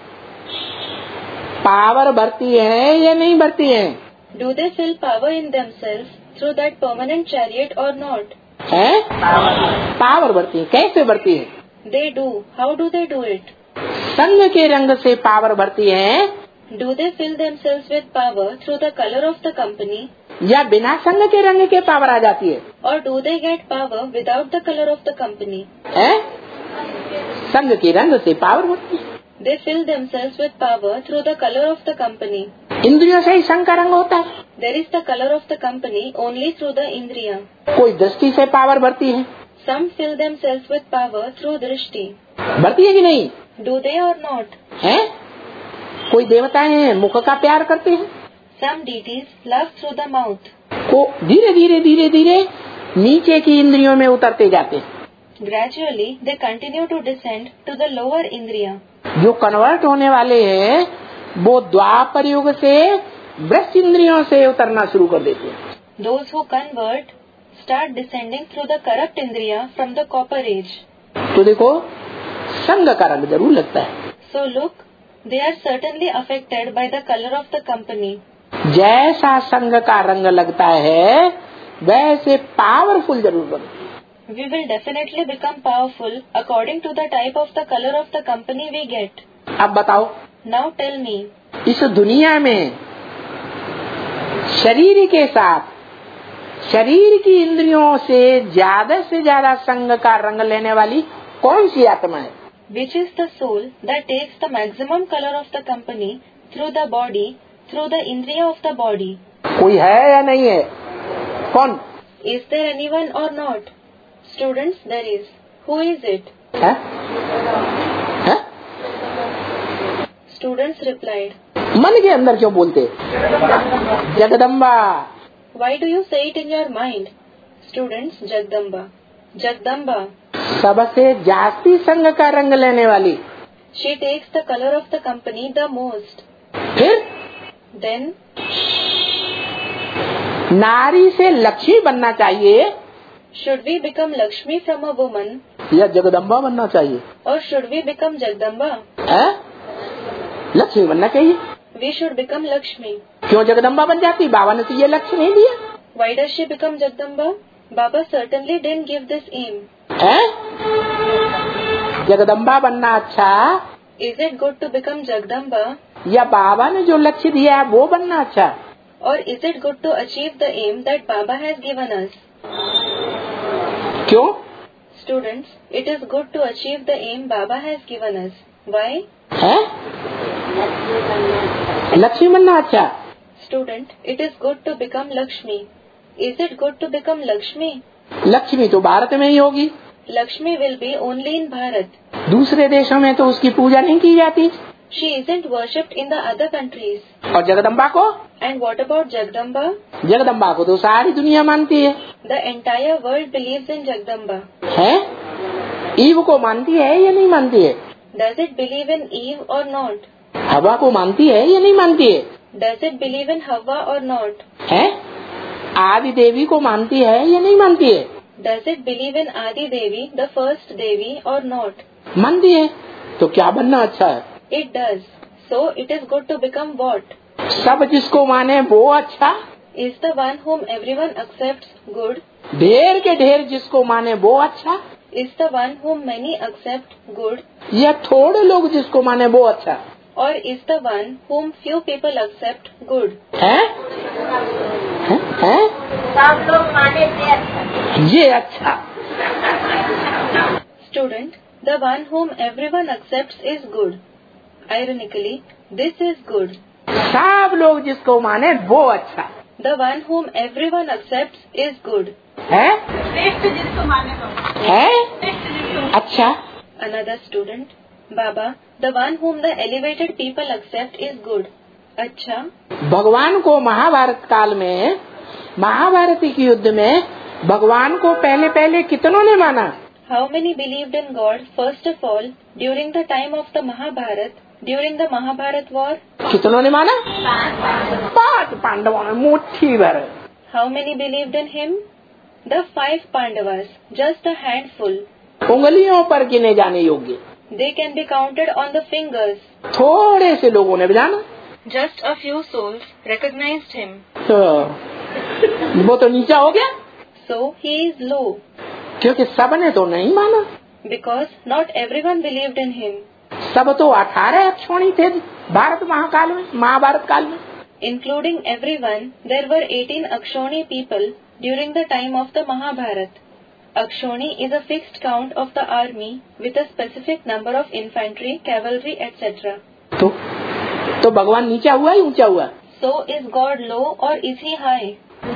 पावर बढ़ती है या नहीं बढ़ती है?
do they fill power in themselves through that permanent chariot or not?
है पावर बढ़ती है। कैसे बढ़ती है?
They do. How do they do it?
संग के रंग से पावर बढ़ती है
Do they fill themselves with power through the color of the company?
या बिना संग के रंग के पावर आ जाती है?
Or do they get power without the color of the company?
है संग के रंग से पावर बढ़ती है।
They fill themselves with power through the color of the company.
इंद्रियों से ही संग का रंग होता है।
There is the color of the company only through the indriya.
कोई दृष्टि से पावर बढ़ती है।
Some fill themselves with power through drishti.
बढ़ती है कि नहीं?
Do they or not?
है कोई देवताएं मुख का प्यार करते हैं।
Some deities love through the mouth.
को धीरे धीरे धीरे धीरे नीचे की इंद्रियों में उतरते जाते हैं।
Gradually, they continue to descend to the lower indriya.
जो कन्वर्ट होने वाले हैं वो द्वापर युग से वृक्ष इंद्रियों से उतरना शुरू कर देते हैं।
Those who convert start descending through the corrupt indriya from the copper age.
तो देखो संग का रंग जरूर लगता है।
So look, they are certainly affected by the color of the company.
जैसा संग का रंग लगता है वैसे पावरफुल जरूर बनते हैं।
We will definitely become powerful according to the type of the color of the company we get.
अब बताओ
Now tell me,
इस दुनिया में शरीर के साथ शरीर की इंद्रियों से ज्यादा संग का रंग लेने वाली कौन सी आत्मा है?
Which is the soul that takes the maximum color of the company through the body, through the indriya of the body?
कोई है या नहीं है? कौन?
Is there anyone or not? Students, there is. Who is it?
है? है?
Students replied.
मन के अंदर क्यों बोलते? Jagdamba.
Why do you say it in your mind? Students, Jagdamba. Jagdamba.
सबसे जास्ती संग का रंग लेने वाली।
She takes the color of the company the most.
फिर?
Then?
नारी से लक्ष्मी बनना चाहिए।
Should we become Lakshmi from a woman?
या जगदम्बा बनना चाहिए?
Or should we become Jagdamba?
है? लक्ष्मी बनना चाहिए।
We should become Lakshmi.
क्यों जगदम्बा बन जाती? बाबा ने तो ये लक्ष्य नहीं दिया।
Why does she become Jagdamba? Baba certainly didn't give this aim.
है? जगदम्बा बनना अच्छा?
Is it good to become Jagdamba?
या बाबा ने जो लक्ष्य दिया है वो बनना अच्छा?
Or is it good to achieve the aim that Baba has given us?
क्यों?
Students, it is good to achieve the aim Baba has given us. Why?
है? लक्ष्मी बनना अच्छा?
Student, it is good to become Lakshmi. Is it good to become Lakshmi?
Lakshmi तो भारत में ही होगी।
Lakshmi will be only in Bharat.
दूसरे देशों में तो उसकी पूजा नहीं की जाती।
She isn't worshipped in the other countries.
और जगदम्बा को?
And what about Jagdamba?
Jagdamba को तो सारी दुनिया मानती है।
The entire world believes in Jagdamba.
है? ईव को मानती है या नहीं मानती है?
Does it believe in Eve or not?
हवा को मानती है या नहीं मानती है?
Does it believe in Hawa or not?
है? आदि देवी को मानती है या नहीं मानती है?
Does it believe in Adi Devi, the first Devi, or not?
मानती है। तो क्या बनना अच्छा है?
It does. So it is good to become what?
सब जिसको माने वो अच्छा?
Is the one whom everyone accepts good?
ढेर के ढेर जिसको माने वो अच्छा?
Is the one whom many accept good?
या थोड़े लोग जिसको माने वो अच्छा?
Or is the one whom few people accept good?
है? है?
सब लोग माने थे अच्छा।
ये अच्छा।
Student, the one whom everyone accepts is good. Ironically, this is good.
सब लोग जिसको माने वो अच्छा।
The one whom everyone accepts is good.
है?
श्रेष्ठ जिसको माने तो
है?
श्रेष्ठ जिसको
अच्छा।
Another student, Baba, the one whom the elevated people accept is good. अच्छा,
भगवान को महाभारत काल में, महाभारत के युद्ध में भगवान को पहले पहले कितनों ने माना?
how many believed in God first of all during the time of the Mahabharat, during the Mahabharat war?
कितनों ने माना? 5 पांडवों ने मुट्ठी भर।
How many believed in him? The 5 Pandavas, just a handful.
उंगलियों पर गिने जाने योग्य।
They can be counted on the fingers.
थोड़े से लोगों ने जाना।
Just a few souls recognized him.
तो वो तो नीचा हो गया।
So he is low.
क्योंकि सबने तो नहीं माना।
Because not everyone believed in him.
सब तो 18 अक्षौणी थे भारत महाकाल में, महाभारत काल में।
Including everyone, there were 18 Akshoni people during the time of the Mahabharat. Akshoni is a fixed count of the army with a specific number of infantry, cavalry, etc.
तो भगवान नीचा हुआ या ऊंचा हुआ?
So is God low or is he high?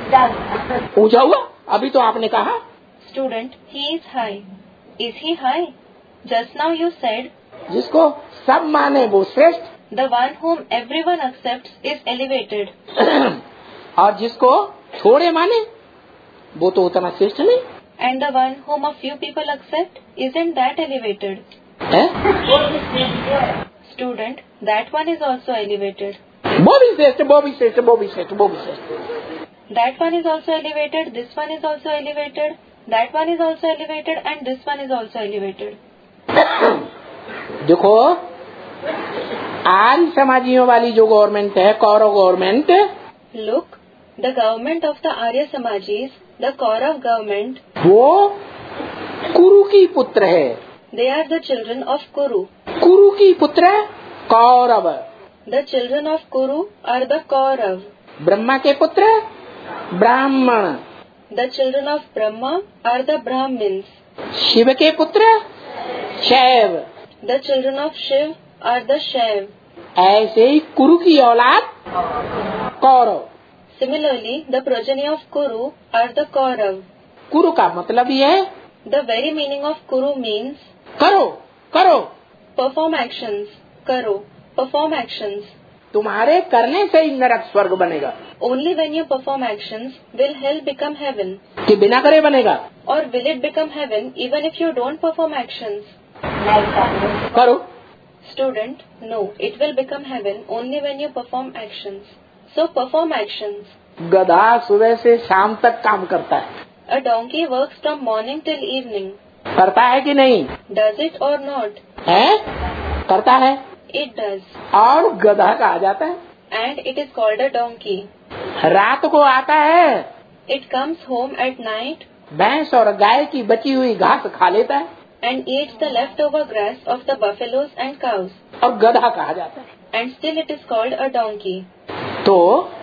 ऊंचा हुआ। अभी तो आपने कहा।
Student, he is high. Is he high? Just now you said,
जिसको सब माने वो श्रेष्ठ,
the one whom everyone accepts is elevated.
और जिसको थोड़े माने वो तो उतना श्रेष्ठ नहीं
And the one whom a few people accept, isn't that elevated?
है।
Student, that one is also elevated.
वो भी श्रेष्ठ, वो भी श्रेष्ठ, वो भी श्रेष्ठ, वो भी श्रेष्ठ।
That one is also elevated, this one is also elevated, that one is also elevated, and this one is also elevated.
देखो आर्य समाजियों वाली जो गवर्नमेंट है, Kaurava government,
Look, the government of the Arya Samajis, the Kaurav government,
वो कुरु की पुत्र है।
they are the children of Kuru.
कुरु की पुत्र Kaurava.
The children of Kuru are the Kaurav.
Brahma के पुत्र ब्राह्मण।
The children of Brahma are the Brahmins.
Shiv के पुत्र शैव,
The children of Shiv are the Shaiv.
ऐसे ही कुरु की औलाद Kaurava.
Similarly, the progeny of Kuru are the Kaurav.
कुरु का मतलब ये है
The very meaning of Kuru means
करो करो,
perform actions. Karo, perform actions.
तुम्हारे करने से ही नरक स्वर्ग बनेगा।
Only when you perform actions will hell become heaven.
कि बिना करे बनेगा?
Or will it become heaven even if you don't perform actions?
करो।
Student, no, it will become heaven only when you perform actions. So perform actions.
गधा सुबह से शाम तक काम करता है,
A donkey works from morning till evening.
करता है कि नहीं?
Does it or not?
है, करता है।
It does.
और गधा कहा जाता है।
And it is called a donkey.
रात को आता है,
It comes home at night
भैंस और गाय की बची हुई घास खा लेता है
and eats the leftover grass of the buffaloes and cows.
और गधा कहा जाता है।
And still it is called a donkey.
तो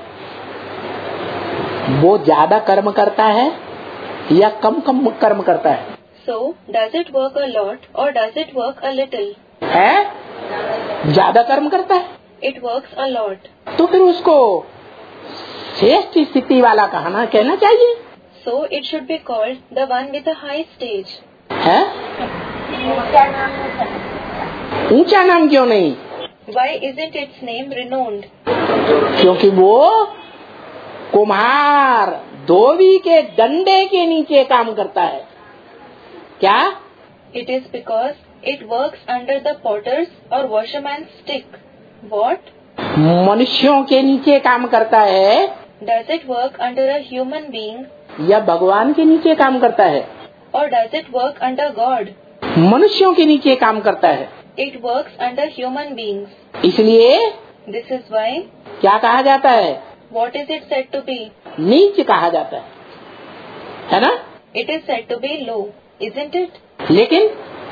वो ज्यादा कर्म करता है या कम कम कर्म करता है?
So, does it work a lot or does it work a little?
है, ज्यादा कर्म करता है।
It works a lot.
तो फिर उसको श्रेष्ठ स्थिति वाला कहना चाहिए।
So, it should be called the one with a high stage.
है, ऊंचा नाम क्यों नहीं?
Why isn't its name renowned?
क्योंकि वो कुम्हार धोबी के डंडे के नीचे काम करता है। क्या?
It is because it works under the potter's or washerman's stick. What?
मनुष्यों के नीचे काम करता है
Does it work under a human being
या भगवान के नीचे काम करता है?
or does it work under God?
मनुष्यों के नीचे काम करता है।
It works under human beings.
इसलिए
This is why.
क्या कहा जाता है?
What is it said to be?
नीच कहा जाता है ना?
It is said to be low, isn't it?
लेकिन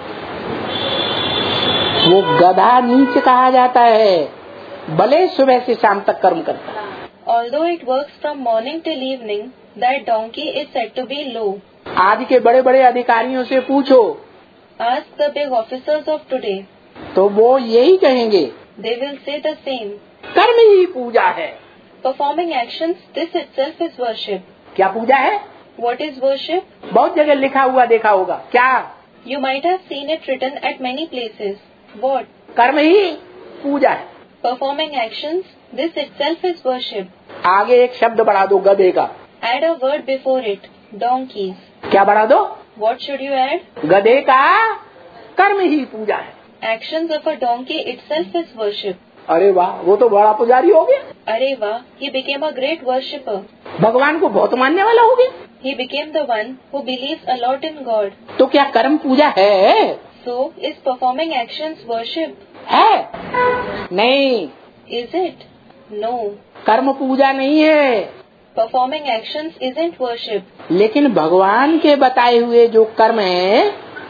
वो गधा नीच कहा जाता है, भले सुबह से शाम तक कर्म करता है।
Although it works from morning till evening, that donkey is said to be low.
आज के बड़े बड़े अधिकारियों से पूछो
Ask the big officers of today.
तो वो यही कहेंगे,
They will say the same.
कर्म ही पूजा है।
Performing actions, this itself is worship.
क्या पूजा है?
What is worship?
बहुत जगह लिखा हुआ देखा होगा। क्या?
You might have seen it written at many places. What?
कर्म ही पूजा है।
Performing actions, this itself is worship.
आगे एक शब्द बढ़ा दो गधे का।
Add a word before it. Donkeys.
क्या बढ़ा दो?
What should you add?
गधे का कर्म ही पूजा है।
Actions of a donkey itself is worship.
अरे वाह, वो तो बड़ा पुजारी हो गया।
Arey wah, he became a great worshipper.
भगवान को बहुत मानने वाला हो गया।
He became the one who believes a lot in God.
तो क्या कर्म पूजा है?
So, is performing actions worship?
है? नहीं,
Is it? No.
कर्म पूजा नहीं है।
Performing actions isn't worship.
लेकिन भगवान के बताए हुए जो कर्म है,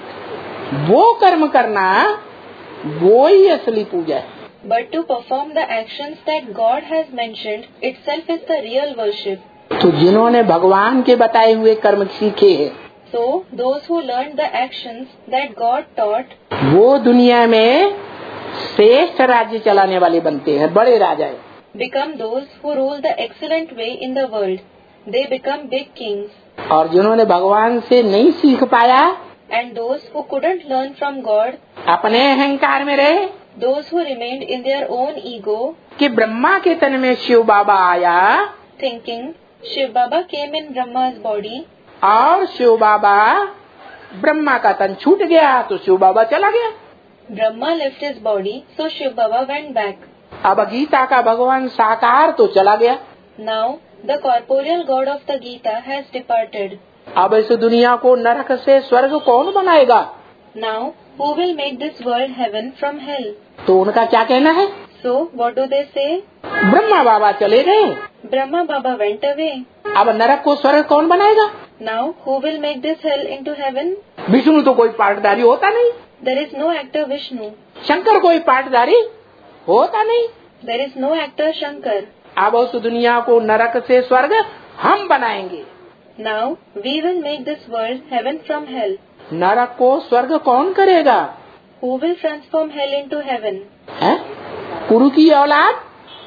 वो कर्म करना, वो ही असली पूजा है।
But to perform the actions that God has mentioned itself is the real worship.
तो जिन्होंने भगवान के बताए हुए कर्म सीखे हैं,
So, those who learned the actions that God taught,
वो दुनिया में श्रेष्ठ राज्य चलाने वाले बनते हैं, बड़े राजा है।
become those who rule the excellent way in the world. They become big kings.
और जिन्होंने भगवान से नहीं सीख पाया,
And those who couldn't learn from God,
अपने अहंकार में रहे
those who remained in their own ego,
कि ब्रह्मा के तन में शिव बाबा आया
thinking Shiv Baba came in Brahma's body,
और शिव बाबा ब्रह्मा का तन छूट गया तो शिव बाबा चला गया।
Brahma left his body, so Shiv Baba went back.
अब गीता का भगवान साकार तो चला गया।
Now, the corporeal God of the Gita has departed.
अब इस दुनिया को नरक से स्वर्ग कौन बनाएगा?
Now, who will make this world heaven from hell?
तो उनका क्या कहना है?
So, what do they say?
Brahma बाबा चले गए,
Brahma Baba went away.
अब नरक को स्वर्ग कौन बनाएगा?
Now, who will make this hell into heaven?
Vishnu तो कोई पाठधारी होता नहीं,
There is no actor Vishnu.
Shankar कोई पाठधारी होता नहीं।
There is no actor Shankar.
अब उस दुनिया को नरक से स्वर्ग हम बनाएंगे।
Now we will make this world heaven from hell.
नरक को स्वर्ग कौन करेगा?
Who will transform hell into heaven?
है? कुरु की औलाद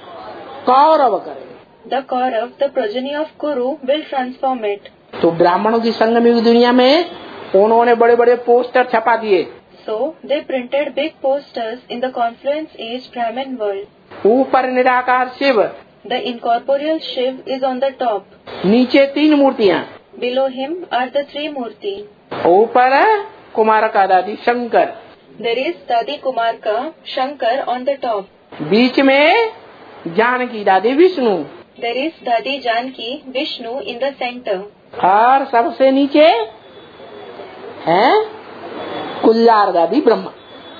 कौरव करेगा।
The Kaurav, the progeny of Kuru, will transform it.
तो ब्राह्मणों की संगम युग दुनिया में उन्होंने बड़े बड़े पोस्टर छपा दिए।
So they printed big posters in the Confluence Age Brahmin world.
ऊपर निराकार Shiv,
The incorporeal Shiv is on the top.
नीचे 3 मूर्तियाँ,
Below him are the 3 Murti.
ऊपर कुमार का दादी Shankar,
There is Dadi Kumarka, Shankar on the top.
बीच में जानकी दादी Vishnu,
There is Dadi Janki, Vishnu in the center.
और सबसे नीचे है कुल्लार दादी ब्रह्मा,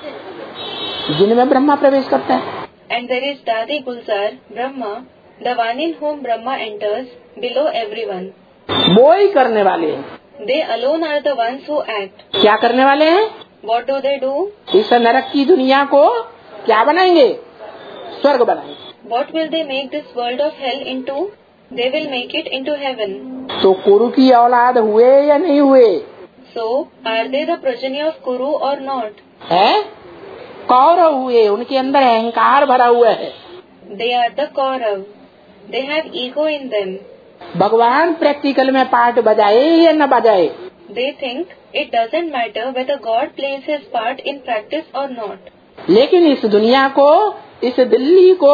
जिनमें ब्रह्मा प्रवेश करता है।
And there is Dadi Gulzar, Brahma, the one in whom Brahma enters, below everyone.
वो ही करने वाले हैं।
They alone are the ones who act.
क्या करने वाले हैं?
What do they do?
इस नरक की दुनिया को क्या बनाएंगे? स्वर्ग बनाएंगे।
What will they make this world of hell into? They will make it into heaven.
तो कुरु की औलाद हुए या नहीं हुए?
So, are they the progeny of Kuru or not?
है? कौरव हुए, उनके अंदर अहंकार भरा हुआ है।
They are the Kaurav. They have ego in them.
भगवान प्रैक्टिकल में पार्ट बजाए या न बजाए,
They think it doesn't matter whether God plays his part in practice or not.
लेकिन इस दुनिया को, इस दिल्ली को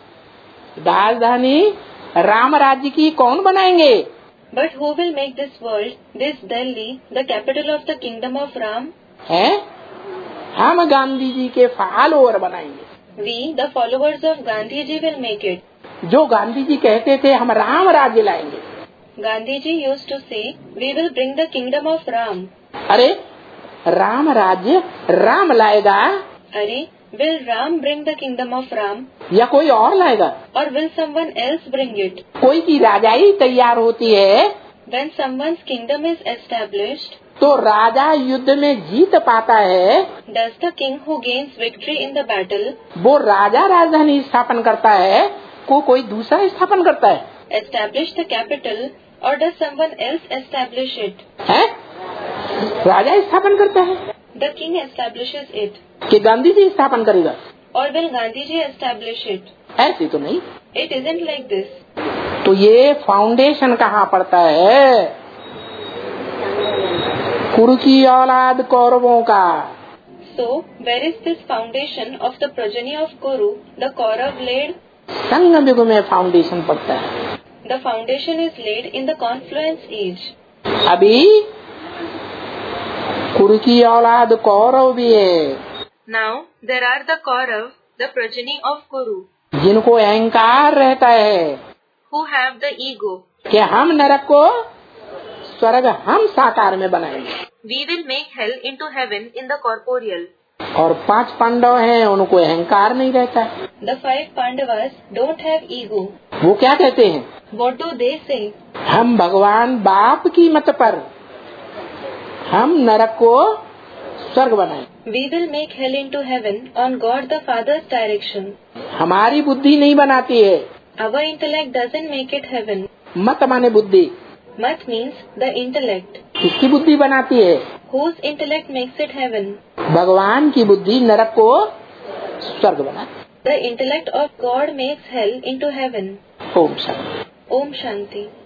राजधानी राम राज्य की कौन बनाएंगे?
But who will make this world, this Delhi, the capital of the kingdom of Ram?
है? हम गांधी जी के फॉलोअर बनाएंगे।
We, the followers of Gandhi ji, will make it.
जो गांधी जी कहते थे हम राम राज्य लाएंगे।
Gandhi ji used to say, we will bring the kingdom of Ram.
अरे राम राज्य राम लाएगा
Are, will Ram bring the kingdom of Ram?
या कोई और लाएगा?
Or will someone else bring it?
कोई की राजाई तैयार होती है
When someone's kingdom is established,
तो राजा युद्ध में जीत पाता है,
does the king who gains victory in the battle
वो राजा राजधानी स्थापन करता है को कोई दूसरा स्थापन करता है?
establish the capital, or does someone else establish it?
है? राजा स्थापन करता है
The king establishes it.
कि गांधी जी स्थापन करेगा?
Or will Gandhi ji establish it?
ऐसे तो नहीं।
It isn't like this.
तो ये फाउंडेशन कहाँ पड़ता है? कुरु की औलाद कौरवों का।
So, where is this foundation of the progeny of Kuru, the Kaurav laid?
संगम युग में फाउंडेशन पड़ता है।
The foundation is laid in the Confluence Age.
अभी कुरु की औलाद कौरव भी है।
Now, there are the Kaurav, the progeny of Kuru,
जिनको अहंकार रहता है
who have the ego.
कि हम नरक को स्वर्ग हम साकार में बनाएंगे।
We will make hell into heaven in the corporeal.
और 5 पांडव हैं, उनको अहंकार नहीं रहता है।
The 5 Pandavas don't have ego.
वो क्या कहते हैं?
What do they say?
हम भगवान बाप की मत पर हम नरक को स्वर्ग बनाएं।
We will make hell into heaven on God the Father's direction.
हमारी बुद्धि नहीं बनाती है।
Our intellect doesn't make it heaven.
मत माने बुद्धि,
Mat means the intellect.
किसकी बुद्धि बनाती है?
Whose intellect makes it heaven?
भगवान की बुद्धि नरक को स्वर्ग बनाती है।
The intellect of God makes hell into heaven.
Om Shanti.
Om Shanti.